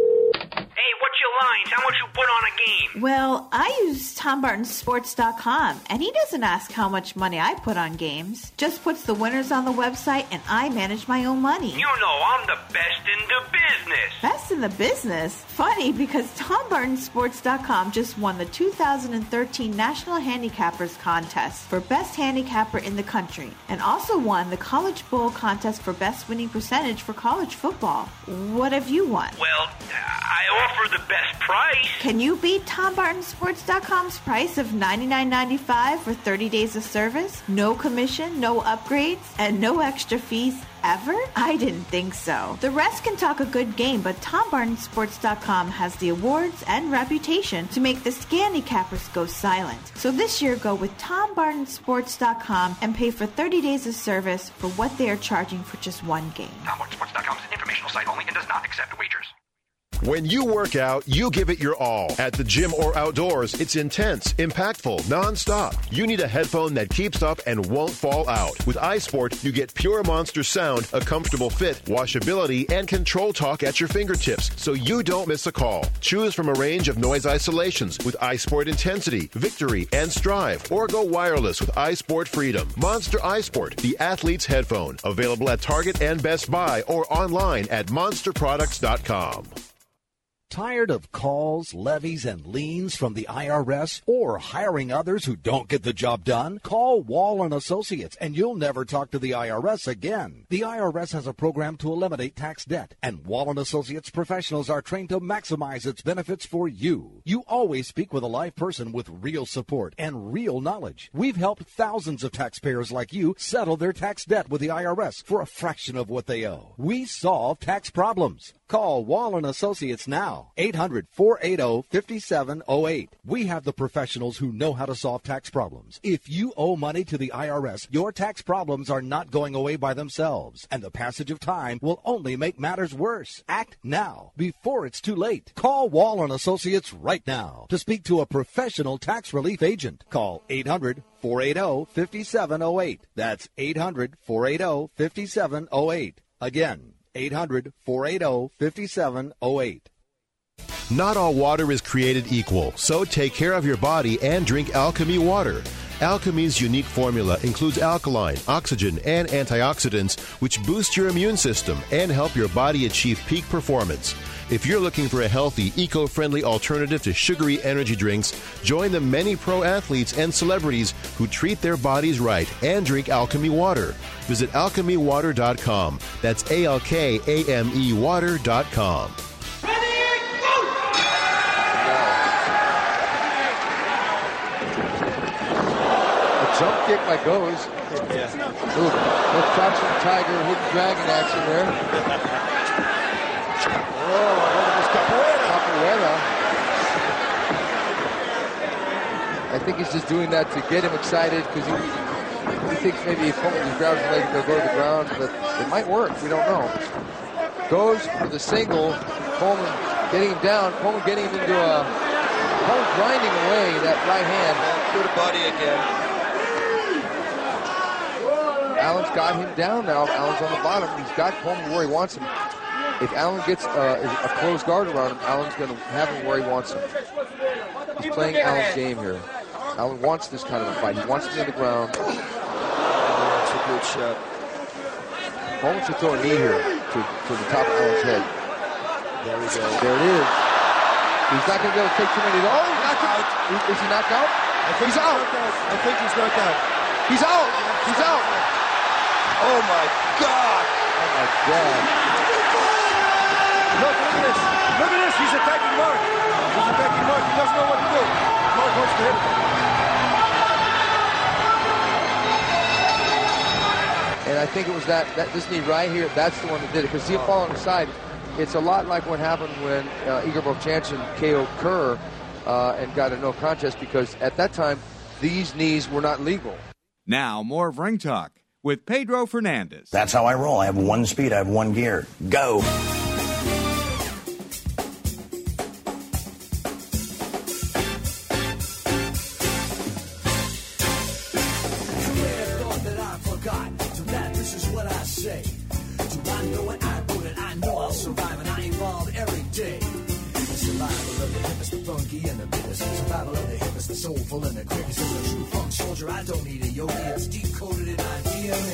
[SPEAKER 21] Hey, what's your lines? How much you put on a game?
[SPEAKER 22] Well, I use Tom Barton Sports dot com, and he doesn't ask how much money I put on games. Just puts the winners on the website, and I manage my own money.
[SPEAKER 21] You know I'm the best in the business.
[SPEAKER 22] Best in the business? Funny, because Tom Barton Sports dot com just won the two thousand thirteen National Handicappers Contest for Best Handicapper in the country, and also won the College Bowl Contest for Best Winning Percentage for college football. What have you won?
[SPEAKER 21] Well, I offer the best price.
[SPEAKER 22] Can you beat Tom Barton Sports dot com's price of ninety-nine ninety-five for thirty days of service? No commission, no upgrades, and no extra fees ever? I didn't think so. The rest can talk a good game, but Tom Barton Sports dot com has the awards and reputation to make the Scandicappers go silent. So this year, go with Tom Barton Sports dot com and pay for thirty days of service for what they are charging for just one game.
[SPEAKER 21] Tom Barton Sports dot com is an informational site only and does not accept wagers.
[SPEAKER 23] When you work out, you give it your all. At the gym or outdoors, it's intense, impactful, nonstop. You need a headphone that keeps up and won't fall out. With iSport, you get pure monster sound, a comfortable fit, washability, and control talk at your fingertips, so you don't miss a call. Choose from a range of noise isolations with iSport Intensity, Victory, and Strive, or go wireless with iSport Freedom. Monster iSport, the athlete's headphone. Available at Target and Best Buy or online at monster products dot com.
[SPEAKER 24] Tired of calls, levies, and liens from the I R S or hiring others who don't get the job done? Call Wall and Associates and you'll never talk to the I R S again. The I R S has a program to eliminate tax debt, and Wall and Associates professionals are trained to maximize its benefits for you. You always speak with a live person with real support and real knowledge. We've helped thousands of taxpayers like you settle their tax debt with the I R S for a fraction of what they owe. We solve tax problems. Call Wall and Associates now. eight hundred, four eight zero, five seven zero eight. We have the professionals who know how to solve tax problems. If you owe money to the I R S, your tax problems are not going away by themselves, and the passage of time will only make matters worse. Act now, before it's too late. Call Wall and Associates right now to speak to a professional tax relief agent. Call eight hundred, four eight zero, five seven zero eight. That's eight hundred, four eight zero, five seven zero eight. Again, eight hundred, four eight zero, five seven zero eight.
[SPEAKER 23] Not all water is created equal, so take care of your body and drink Alchemy water. Alchemy's unique formula includes alkaline, oxygen, and antioxidants, which boost your immune system and help your body achieve peak performance. If you're looking for a healthy, eco-friendly alternative to sugary energy drinks, join the many pro athletes and celebrities who treat their bodies right and drink Alchemy water. Visit alchemy water dot com. That's A L K A M E water dot com.
[SPEAKER 25] Jump kick by Goes.
[SPEAKER 6] Yeah.
[SPEAKER 25] Ooh, let's catch some Tiger hidden dragon action there. Oh, what was Capoeira? Capoeira. I think he's just doing that to get him excited because he, he thinks maybe if Coleman just grabs his leg, they'll go to the ground, but it might work. We don't know. Goes for the single. Coleman getting him down. Coleman getting him into a... Coleman grinding away that right hand.
[SPEAKER 6] Good body again.
[SPEAKER 25] Allen's got him down now. Allen's on the bottom. He's got Coleman where he wants him. If Allen gets uh, a closed guard around him, Allen's going to have him where he wants him. He's playing Allen's game here. Allen wants this kind of a fight. He wants to be on the ground.
[SPEAKER 6] That's a good shot.
[SPEAKER 25] Coleman should throw a knee here to, to the top of Allen's head.
[SPEAKER 6] There we go.
[SPEAKER 25] There it is. He's not going to be able to take too many. Oh, he's knocked out. Is, is he knocked out?
[SPEAKER 19] I think
[SPEAKER 25] he's out.
[SPEAKER 19] out. I think he's knocked out.
[SPEAKER 25] He's out. He's out.
[SPEAKER 6] Oh, my God.
[SPEAKER 25] Oh, my God.
[SPEAKER 19] Look, look at this. Look at this. He's attacking Mark. He's attacking Mark. He doesn't know what to do. Mark wants to hit him.
[SPEAKER 25] And I think it was that, that this knee right here, that's the one that did it. Because see him fall on the side. It's a lot like what happened when uh, Igor Vovchanchyn K O'd Kerr uh, and got a no contest, because at that time, these knees were not legal.
[SPEAKER 1] Now, more of Ring Talk with Pedro Fernandez.
[SPEAKER 2] That's how I roll. I have one speed. I have one gear. Go.
[SPEAKER 4] Soulful and the quickest as a true funk soldier. I don't need a yogi, it's deep coded in my D N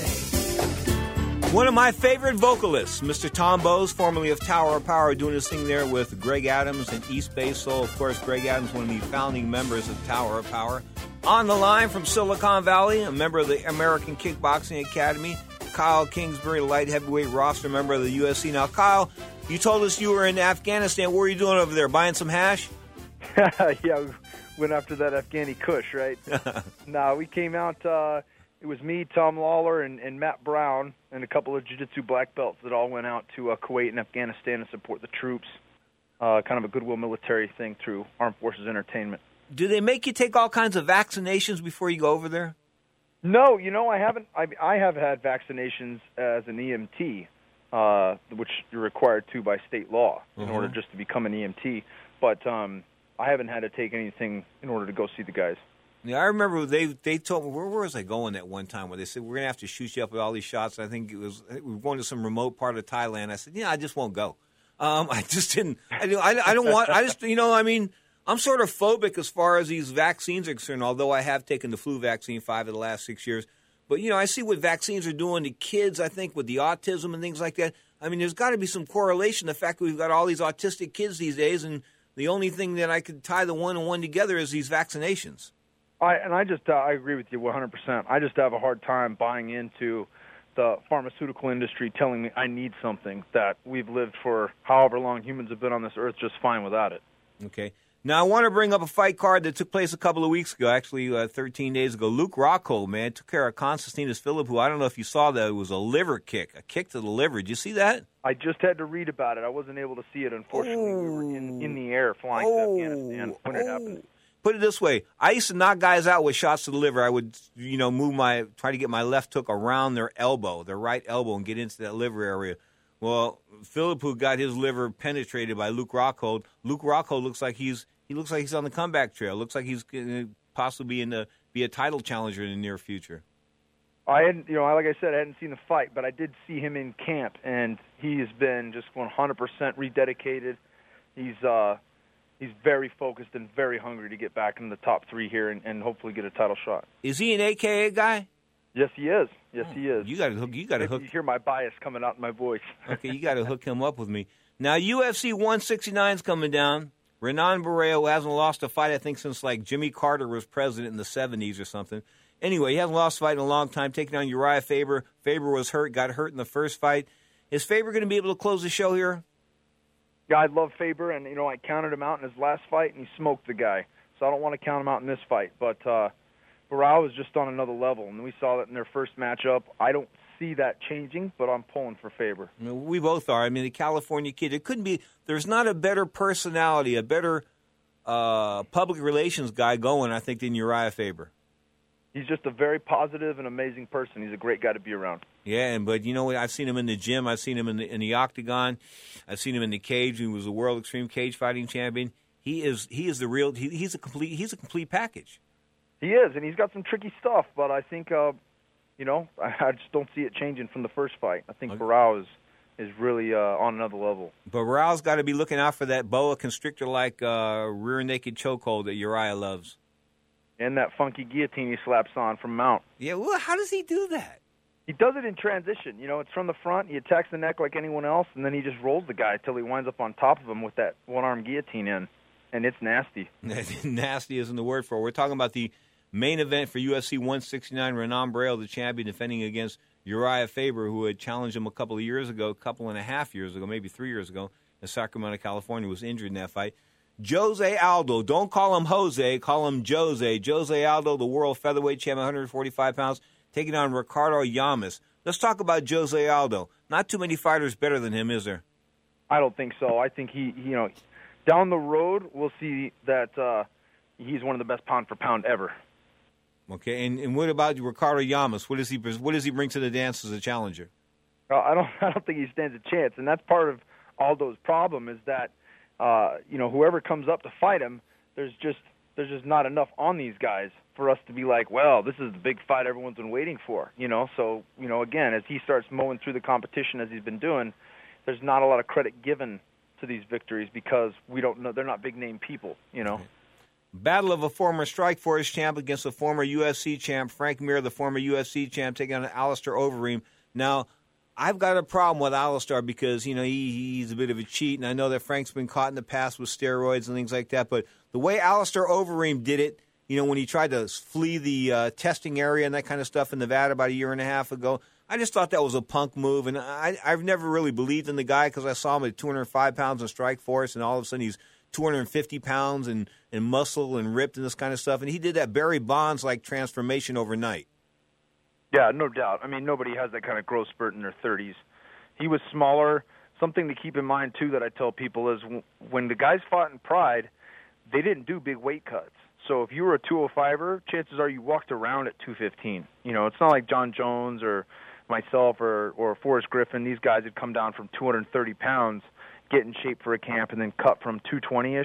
[SPEAKER 4] A.
[SPEAKER 6] One of my favorite vocalists, Mister Tom Bowes, formerly of Tower of Power, doing his thing there with Greg Adams and East Bay Soul. Of course, Greg Adams, one of the founding members of Tower of Power. On the line from Silicon Valley, a member of the American Kickboxing Academy, Kyle Kingsbury, light heavyweight roster member of the U F C. Now, Kyle, you told us you were in Afghanistan. What were you doing over there, buying some hash?
[SPEAKER 20] Yeah, went after that Afghani Kush, right? No, we came out, uh, it was me, Tom Lawler, and, and Matt Brown, and a couple of jiu-jitsu black belts that all went out to uh, Kuwait and Afghanistan to support the troops. Uh, kind of a goodwill military thing through Armed Forces Entertainment.
[SPEAKER 6] Do they make you take all kinds of vaccinations before you go over there?
[SPEAKER 20] No, you know, I haven't. I, I have had vaccinations as an E M T, uh, which you're required to by state law in
[SPEAKER 6] Mhm.
[SPEAKER 20] order just to become an E M T. But um, I haven't had to take anything in order to go see the guys.
[SPEAKER 6] Yeah, I remember they they told me, where, where was I going at one time where they said, we're going to have to shoot you up with all these shots. I think it was, we were going to some remote part of Thailand. I said, yeah, I just won't go. Um, I just didn't, I, I, I don't want, I just, you know, I mean, I'm sort of phobic as far as these vaccines are concerned, although I have taken the flu vaccine five of the last six years. But, you know, I see what vaccines are doing to kids, I think, with the autism and things like that. I mean, there's got to be some correlation, the fact that we've got all these autistic kids these days, and the only thing that I could tie the one and one together is these vaccinations.
[SPEAKER 20] I and I just uh, I agree with you one hundred percent. I just have a hard time buying into the pharmaceutical industry telling me I need something that we've lived for however long humans have been on this earth just fine without it.
[SPEAKER 6] Okay. Now, I want to bring up a fight card that took place a couple of weeks ago, actually uh, thirteen days ago. Luke Rockhold, man, took care of Konstantinos Philipp, who I don't know if you saw that. It was a liver kick, a kick to the liver. Did you see that?
[SPEAKER 20] I just had to read about it. I wasn't able to see it, unfortunately. We were in, in the air flying
[SPEAKER 6] Oh.
[SPEAKER 20] to Afghanistan when it happened.
[SPEAKER 6] Put it this way. I used to knock guys out with shots to the liver. I would, you know, move my, try to get my left hook around their elbow, their right elbow, and get into that liver area. Well, Philipp, who got his liver penetrated by Luke Rockhold, Luke Rockhold looks like he's, he looks like he's on the comeback trail. Looks like he's going to possibly be in the, be a title challenger in the near future.
[SPEAKER 20] I hadn't, you know, like I said, I hadn't seen the fight, but I did see him in camp, and he has been just one hundred percent rededicated. He's, uh, he's very focused and very hungry to get back in the top three here and, and hopefully get a title shot.
[SPEAKER 6] Is he an A K A guy?
[SPEAKER 20] Yes, he is. Yes, he is.
[SPEAKER 6] You got to hook. You got to
[SPEAKER 20] Maybe
[SPEAKER 6] hook.
[SPEAKER 20] You hear my bias coming out in my voice.
[SPEAKER 6] Okay, you got to hook him up with me. Now, U F C one sixty-nine is coming down. Renan Barrera hasn't lost a fight, I think, since like Jimmy Carter was president in the seventies or something. Anyway, he hasn't lost a fight in a long time, taking on Uriah Faber. Faber was hurt, got hurt in the first fight. Is Faber going to be able to close the show here?
[SPEAKER 20] Yeah, I love Faber, and, you know, I counted him out in his last fight, and he smoked the guy. So I don't want to count him out in this fight. But uh, Barrera was just on another level, and we saw that in their first matchup. I don't see that changing, but I'm pulling for Faber.
[SPEAKER 6] I mean, we both are. I mean, the California kid, it couldn't be, there's not a better personality, a better uh, public relations guy going, I think, than Uriah Faber.
[SPEAKER 20] He's just a very positive and amazing person. He's a great guy to be around.
[SPEAKER 6] Yeah, and but you know what? I've seen him in the gym. I've seen him in the, in the octagon. I've seen him in the cage. He was a world extreme cage fighting champion. He is he is the real. He, he's a complete. He's a complete package.
[SPEAKER 20] He is, and he's got some tricky stuff. But I think uh, You know, I, I just don't see it changing from the first fight. I think okay. Barao is is really uh, on another level.
[SPEAKER 6] But Barao's got to be looking out for that boa constrictor-like uh, rear naked chokehold that Uriah loves.
[SPEAKER 20] And that funky guillotine he slaps on from Mount.
[SPEAKER 6] Yeah, well, how does he do that?
[SPEAKER 20] He does it in transition. You know, it's from the front. He attacks the neck like anyone else, and then he just rolls the guy until he winds up on top of him with that one-arm guillotine in. And it's nasty.
[SPEAKER 6] Nasty isn't the word for it. We're talking about the main event for U F C one sixty-nine. Renan Barão, the champion, defending against Uriah Faber, who had challenged him a couple of years ago, a couple and a half years ago, maybe three years ago, in Sacramento, California, was injured in that fight. Jose Aldo, don't call him Jose, call him Jose. Jose Aldo, the world featherweight champion, one forty-five pounds, taking on Ricardo Llamas. Let's talk about Jose Aldo. Not too many fighters better than him, is there?
[SPEAKER 20] I don't think so. I think he, you know, down the road, we'll see that uh, he's one of the best pound-for-pound ever.
[SPEAKER 6] Okay, and, and what about Ricardo Llamas? What does he what does he bring to the dance as a challenger?
[SPEAKER 20] Well, I don't I don't think he stands a chance, and that's part of Aldo's problem is that uh, you know whoever comes up to fight him, there's just there's just not enough on these guys for us to be like, well, this is the big fight everyone's been waiting for, you know. So you know, again, as he starts mowing through the competition as he's been doing, there's not a lot of credit given to these victories because we don't know they're not big name people, you know.
[SPEAKER 6] Okay. Battle of a former Strikeforce champ against a former U F C champ. Frank Mir, the former U F C champ, taking on Alistair Overeem. Now, I've got a problem with Alistair because, you know, he, he's a bit of a cheat, and I know that Frank's been caught in the past with steroids and things like that, but the way Alistair Overeem did it, you know, when he tried to flee the uh, testing area and that kind of stuff in Nevada about a year and a half ago, I just thought that was a punk move, and I, I've never really believed in the guy because I saw him at two hundred five pounds in Strikeforce, and all of a sudden he's two hundred fifty pounds and, and muscle and ripped and this kind of stuff. And he did that Barry Bonds-like transformation overnight.
[SPEAKER 20] Yeah, no doubt. I mean, nobody has that kind of growth spurt in their thirties. He was smaller. Something to keep in mind, too, that I tell people is when the guys fought in Pride, they didn't do big weight cuts. So if you were a two oh five-er, chances are you walked around at two fifteen. You know, it's not like John Jones or myself or, or Forrest Griffin. These guys had come down from two hundred thirty pounds, get in shape for a camp, and then cut from two twenty-ish.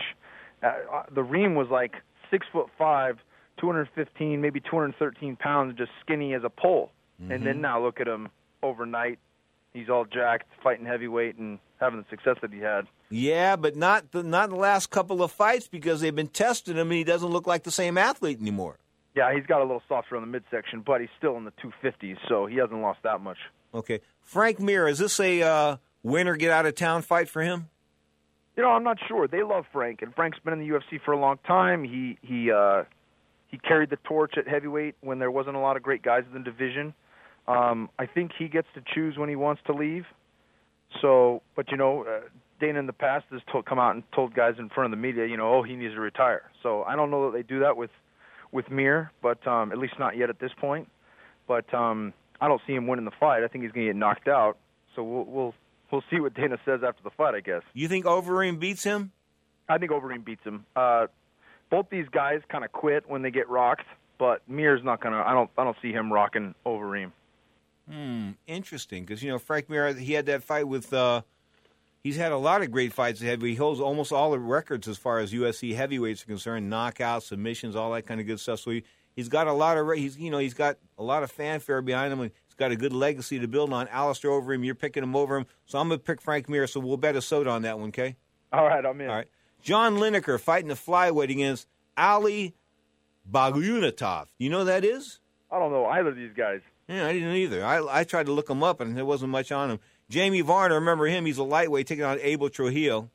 [SPEAKER 20] Uh, the Reem was like six foot five, two hundred fifteen, maybe two hundred thirteen pounds, just skinny as a pole. Mm-hmm. And then now look at him overnight. He's all jacked, fighting heavyweight, and having the success that he had.
[SPEAKER 6] Yeah, but not the, not the last couple of fights because they've been testing him, and he doesn't look like the same athlete anymore.
[SPEAKER 20] Yeah, he's got a little softer on the midsection, but he's still in the two fifties, so he hasn't lost that much.
[SPEAKER 6] Okay. Frank Mir, is this a uh, win-or-get-out-of-town fight for him?
[SPEAKER 20] You know, I'm not sure. They love Frank, and Frank's been in the U F C for a long time. He he uh, he carried the torch at heavyweight when there wasn't a lot of great guys in the division. Um, I think he gets to choose when he wants to leave. So, but you know, uh, Dana in the past has told, come out and told guys in front of the media, you know, oh, he needs to retire. So I don't know that they do that with with Mir, but um, at least not yet at this point. But um, I don't see him winning the fight. I think he's going to get knocked out. So we'll we'll we'll see what Dana says after the fight, I guess.
[SPEAKER 6] You think Overeem beats him?
[SPEAKER 20] I think Overeem beats him. Uh, both these guys kind of quit when they get rocked, but Mir's not going to. I don't I don't see him rocking Overeem.
[SPEAKER 6] Hmm, interesting. Because, you know, Frank Mir, he had that fight with, uh, he's had a lot of great fights ahead, but he holds almost all the records as far as U F C heavyweights are concerned, knockouts, submissions, all that kind of good stuff. So he, he's got a lot of, he's you know, he's got a lot of fanfare behind him, and he's got a good legacy to build on. Alistair Overeem, you're picking him over him, so I'm going to pick Frank Mir, so we'll bet a soda on that one, okay?
[SPEAKER 20] All right, I'm in.
[SPEAKER 6] All right. John Lineker fighting the flyweight against Ali Bagunatov. You know who that is?
[SPEAKER 20] I don't know either of these guys.
[SPEAKER 6] Yeah, I didn't either. I I tried to look him up, and there wasn't much on him. Jamie Varner, remember him? He's a lightweight taking on Abel Trujillo.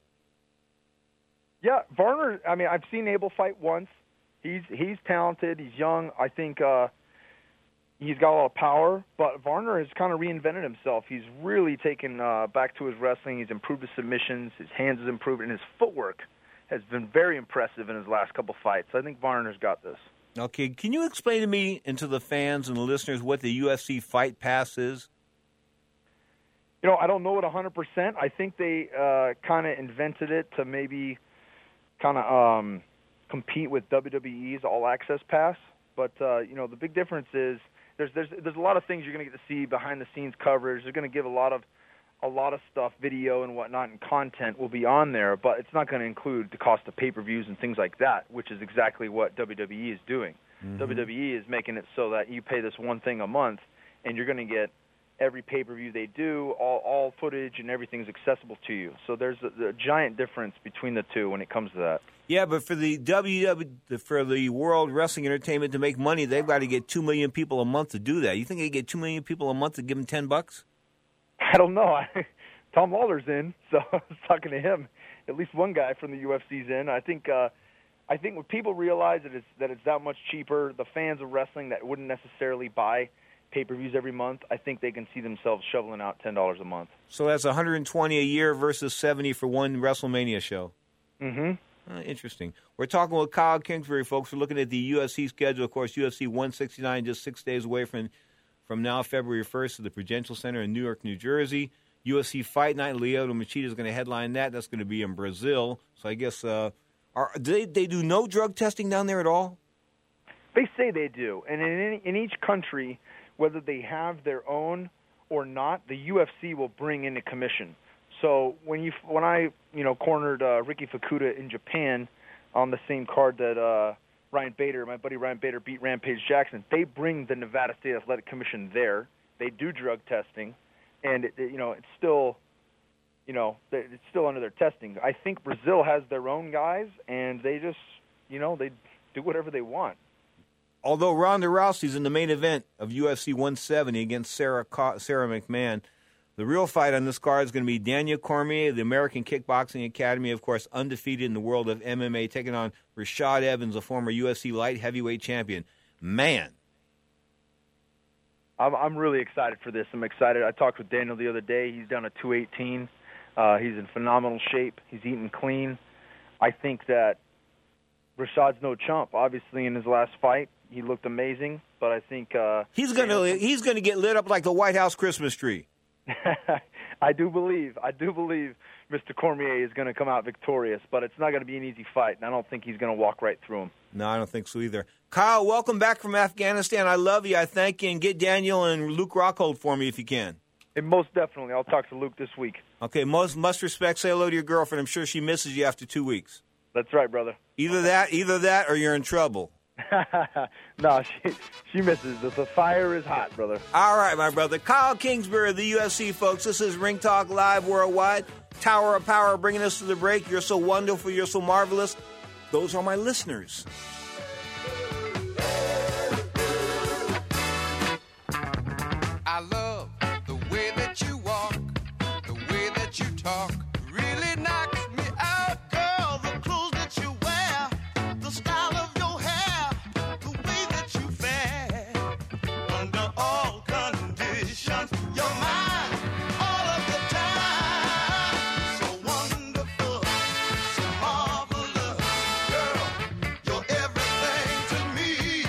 [SPEAKER 20] Yeah, Varner, I mean, I've seen Abel fight once. He's he's talented. He's young. I think uh, he's got a lot of power, but Varner has kind of reinvented himself. He's really taken uh, back to his wrestling. He's improved his submissions. His hands has improved, and his footwork has been very impressive in his last couple fights. I think Varner's got this.
[SPEAKER 6] Okay, can you explain to me and to the fans and the listeners what the U F C Fight Pass is?
[SPEAKER 20] You know, I don't know it one hundred percent. I think they uh, kind of invented it to maybe kind of um, compete with W W E's All Access Pass. But, uh, you know, the big difference is there's there's there's a lot of things you're going to get to see behind-the-scenes coverage. They're going to give a lot of a lot of stuff, video and whatnot, and content will be on there, but it's not going to include the cost of pay-per-views and things like that, which is exactly what W W E is doing. Mm-hmm. W W E is making it so that you pay this one thing a month, and you're going to get every pay-per-view they do, all, all footage and everything's accessible to you. So there's a, a giant difference between the two when it comes to that.
[SPEAKER 6] Yeah, but for the W W for the World Wrestling Entertainment to make money, they've got to get two million people a month to do that. You think they get two million people a month to give them ten bucks?
[SPEAKER 20] I don't know. I, Tom Lawler's in, so I was talking to him. At least one guy from the U F C's in. I think uh, I think when people realize that it's that it's that much cheaper, the fans of wrestling that wouldn't necessarily buy pay-per-views every month, I think they can see themselves shoveling out ten dollars a month.
[SPEAKER 6] So that's one hundred twenty a year versus seventy for one WrestleMania show.
[SPEAKER 20] Mm-hmm.
[SPEAKER 6] Uh, interesting. We're talking with Kyle Kingsbury, folks. We're looking at the U F C schedule. Of course, U F C one sixty-nine just six days away from from now, February first, at the Prudential Center in Newark, New Jersey. U F C Fight Night, Lyoto Machida is going to headline that. That's going to be in Brazil. So I guess, uh, are do they, they do no drug testing down there at all?
[SPEAKER 20] They say they do. And in, any, in each country, whether they have their own or not, the U F C will bring in a commission. So when you when I you know cornered uh, Ricky Fukuda in Japan on the same card that uh, Ryan Bader, my buddy Ryan Bader, beat Rampage Jackson, they bring the Nevada State Athletic Commission there. They do drug testing, and it, it, you know it's still you know it's still under their testing. I think Brazil has their own guys, and they just you know they do whatever they want.
[SPEAKER 6] Although Ronda Rousey's in the main event of U F C one seventy against Sarah Sarah McMahon, the real fight on this card is going to be Daniel Cormier, the American Kickboxing Academy, of course, undefeated in the world of M M A, taking on Rashad Evans, a former U F C light heavyweight champion. Man.
[SPEAKER 20] I'm, I'm really excited for this. I'm excited. I talked with Daniel the other day. He's down to two eighteen. Uh, he's in phenomenal shape. He's eating clean. I think that Rashad's no chump. Obviously, in his last fight, he looked amazing. But I think uh,
[SPEAKER 6] he's going to he's going to get lit up like the White House Christmas tree.
[SPEAKER 20] I do believe, I do believe Mister Cormier is going to come out victorious, but it's not going to be an easy fight, and I don't think he's going to walk right through him.
[SPEAKER 6] No, I don't think so either. Kyle, welcome back from Afghanistan. I love you. I thank you, and get Daniel and Luke Rockhold for me if you can.
[SPEAKER 20] And most definitely. I'll talk to Luke this week.
[SPEAKER 6] Okay, most must respect. Say hello to your girlfriend. I'm sure she misses you after two weeks.
[SPEAKER 20] That's right, brother.
[SPEAKER 6] Either that, either that, or you're in trouble.
[SPEAKER 20] No, she she misses. The fire is hot, brother.
[SPEAKER 6] All right, my brother. Kyle Kingsbury of the U F C, folks. This is Ring Talk Live Worldwide. Tower of Power bringing us to the break. You're so wonderful. You're so marvelous. Those are my listeners.
[SPEAKER 11] I love the way that you walk, the way that you talk. Really knocks me out, girl. The clothes that you wear, the style of your hair, the way that you fare. Under all conditions, you're mine all of the time. So wonderful, so marvelous, girl. You're everything to me.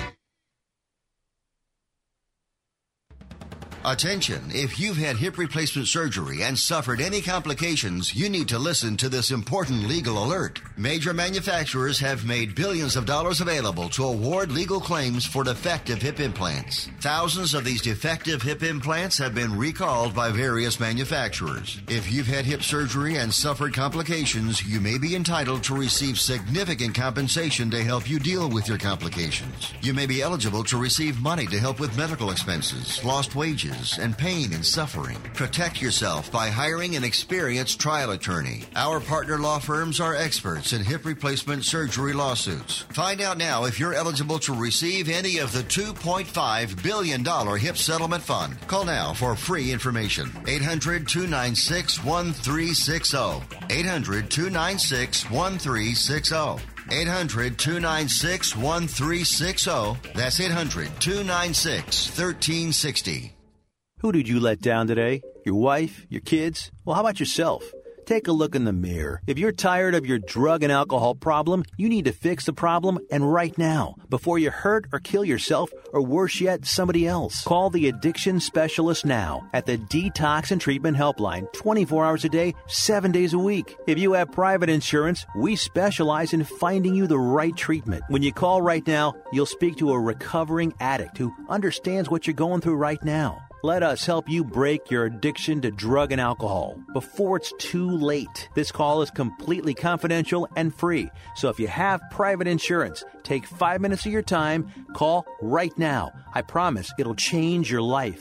[SPEAKER 15] Attention, if you've had hip replacement surgery and suffered any complications, you need to listen to this important legal alert. Major manufacturers have made billions of dollars available to award legal claims for defective hip implants. Thousands of these defective hip implants have been recalled by various manufacturers. If you've had hip surgery and suffered complications, you may be entitled to receive significant compensation to help you deal with your complications. You may be eligible to receive money to help with medical expenses, lost wages, and pain and suffering. Protect yourself by hiring an experienced trial attorney. Our partner law firms are experts in hip replacement surgery lawsuits. Find out now if you're eligible to receive any of the two point five billion dollars hip settlement fund. Call now for free information. eight hundred, two nine six, one three six zero. eight hundred, two nine six, one three six zero. eight hundred, two nine six, one three six zero. That's eight hundred, two nine six, one three six zero.
[SPEAKER 5] Who did you let down today? Your wife? Your kids? Well, how about yourself? Take a look in the mirror. If you're tired of your drug and alcohol problem, you need to fix the problem, and right now, before you hurt or kill yourself, or worse yet, somebody else. Call the addiction specialist now at the Detox and Treatment Helpline, twenty-four hours a day, seven days a week. If you have private insurance, we specialize in finding you the right treatment. When you call right now, you'll speak to a recovering addict who understands what you're going through right now. Let us help you break your addiction to drug and alcohol before it's too late. This call is completely confidential and free. So if you have private insurance, take five minutes of your time. Call right now. I promise it'll change your life.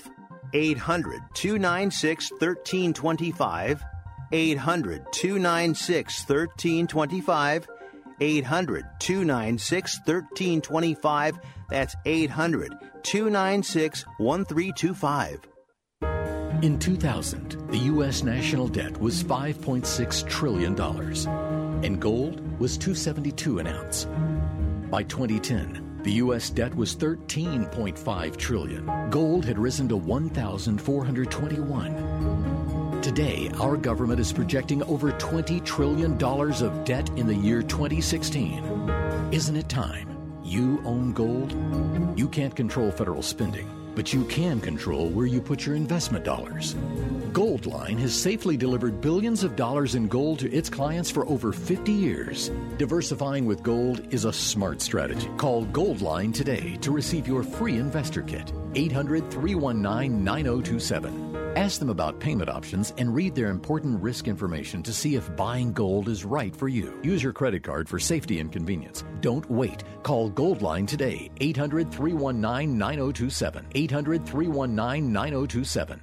[SPEAKER 5] eight hundred, two nine six, one three two five, eight hundred, two nine six, one three two five, eight hundred, two nine six, one three two five. That's eight hundred, two nine six, one three two five.
[SPEAKER 3] In two thousand, the U S national debt was five point six trillion dollars, and gold was two seventy-two an ounce. By twenty ten, the U S debt was thirteen point five trillion dollars. Gold had risen to one thousand four hundred twenty-one. Today, our government is projecting over twenty trillion dollars of debt in the year twenty sixteen. Isn't it time you own gold? You can't control federal spending, but you can control where you put your investment dollars. Goldline has safely delivered billions of dollars in gold to its clients for over fifty years. Diversifying with gold is a smart strategy. Call Goldline today to receive your free investor kit. eight hundred, three one nine, nine oh two seven. Ask them about payment options and read their important risk information to see if buying gold is right for you. Use your credit card for safety and convenience. Don't wait. Call Goldline today. eight hundred, three one nine, nine oh two seven. eight hundred, three one nine, nine oh two seven.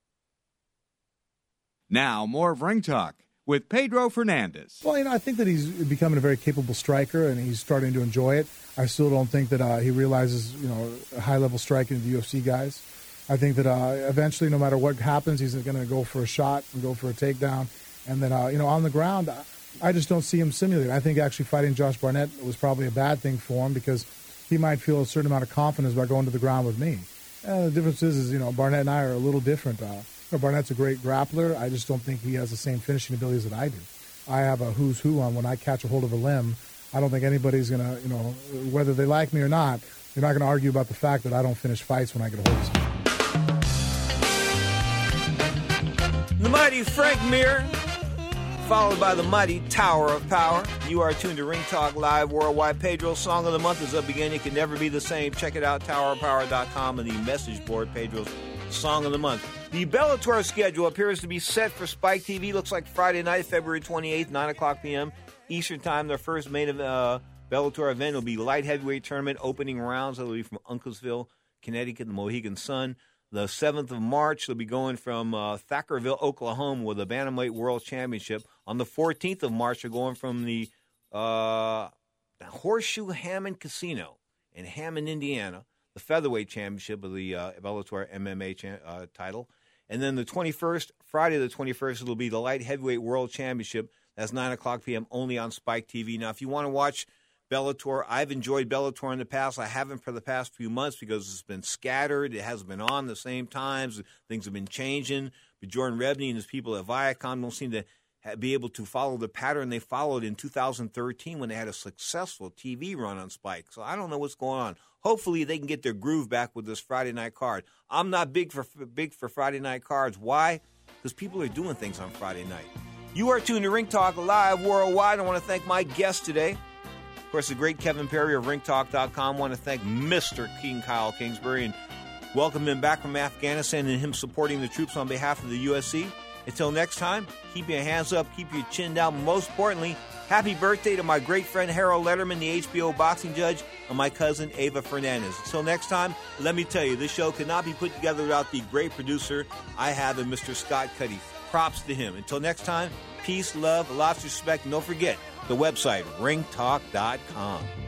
[SPEAKER 1] Now, more of Ring Talk with Pedro Fernandez.
[SPEAKER 7] Well, you know, I think that he's becoming a very capable striker, and he's starting to enjoy it. I still don't think that uh, he realizes, you know, high-level striking of the U F C guys. I think that uh, eventually, no matter what happens, he's going to go for a shot and go for a takedown. And then, uh, you know, on the ground, I just don't see him simulating. I think actually fighting Josh Barnett was probably a bad thing for him because he might feel a certain amount of confidence by going to the ground with me. And the difference is, is, you know, Barnett and I are a little different. Uh, you know, Barnett's a great grappler. I just don't think he has the same finishing abilities that I do. I have a who's who on when I catch a hold of a limb. I don't think anybody's going to, you know, whether they like me or not, you're not going to argue about the fact that I don't finish fights when I get a hold of something.
[SPEAKER 6] The mighty Frank Mir, followed by the mighty Tower of Power. You are tuned to Ring Talk Live Worldwide. Pedro's Song of the Month is up again. It can never be the same. Check it out, tower of power dot com, and the message board, Pedro's Song of the Month. The Bellator schedule appears to be set for Spike T V. Looks like Friday night, February twenty-eighth, nine o'clock p.m. Eastern Time. Their first main uh, Bellator event will be light heavyweight tournament opening rounds. That will be from Uncasville, Connecticut, the Mohegan Sun. The seventh of March, they'll be going from uh, Thackerville, Oklahoma, with a Bantamweight World Championship. On the fourteenth of March, they're going from the, uh, the Horseshoe Hammond Casino in Hammond, Indiana, the Featherweight Championship of the uh, Bellator M M A cha- uh, title. And then the twenty-first, Friday the twenty-first, it'll be the Light Heavyweight World Championship. That's nine o'clock p.m. only on Spike T V. Now, if you want to watch Bellator, I've enjoyed Bellator in the past. I haven't for the past few months because it's been scattered. It hasn't been on the same times. Things have been changing. But Jordan Rebney and his people at Viacom don't seem to be able to follow the pattern they followed in two thousand thirteen when they had a successful T V run on Spike. So I don't know what's going on. Hopefully they can get their groove back with this Friday night card. I'm not big for big for Friday night cards. Why? Because people are doing things on Friday night. You are tuned to Ring Talk Live Worldwide. I want to thank my guest today. Of course, the great Kevin Perry of ring talk dot com. I want to thank Mister King Kyle Kingsbury and welcome him back from Afghanistan and him supporting the troops on behalf of the U S C. Until next time, keep your hands up, keep your chin down. Most importantly, happy birthday to my great friend Harold Letterman, the H B O boxing judge, and my cousin Ava Fernandez. Until next time, let me tell you, this show could not be put together without the great producer I have in Mister Scott Cuddy. Props to him. Until next time, peace, love, lots of respect, and don't forget the website, ring talk dot com.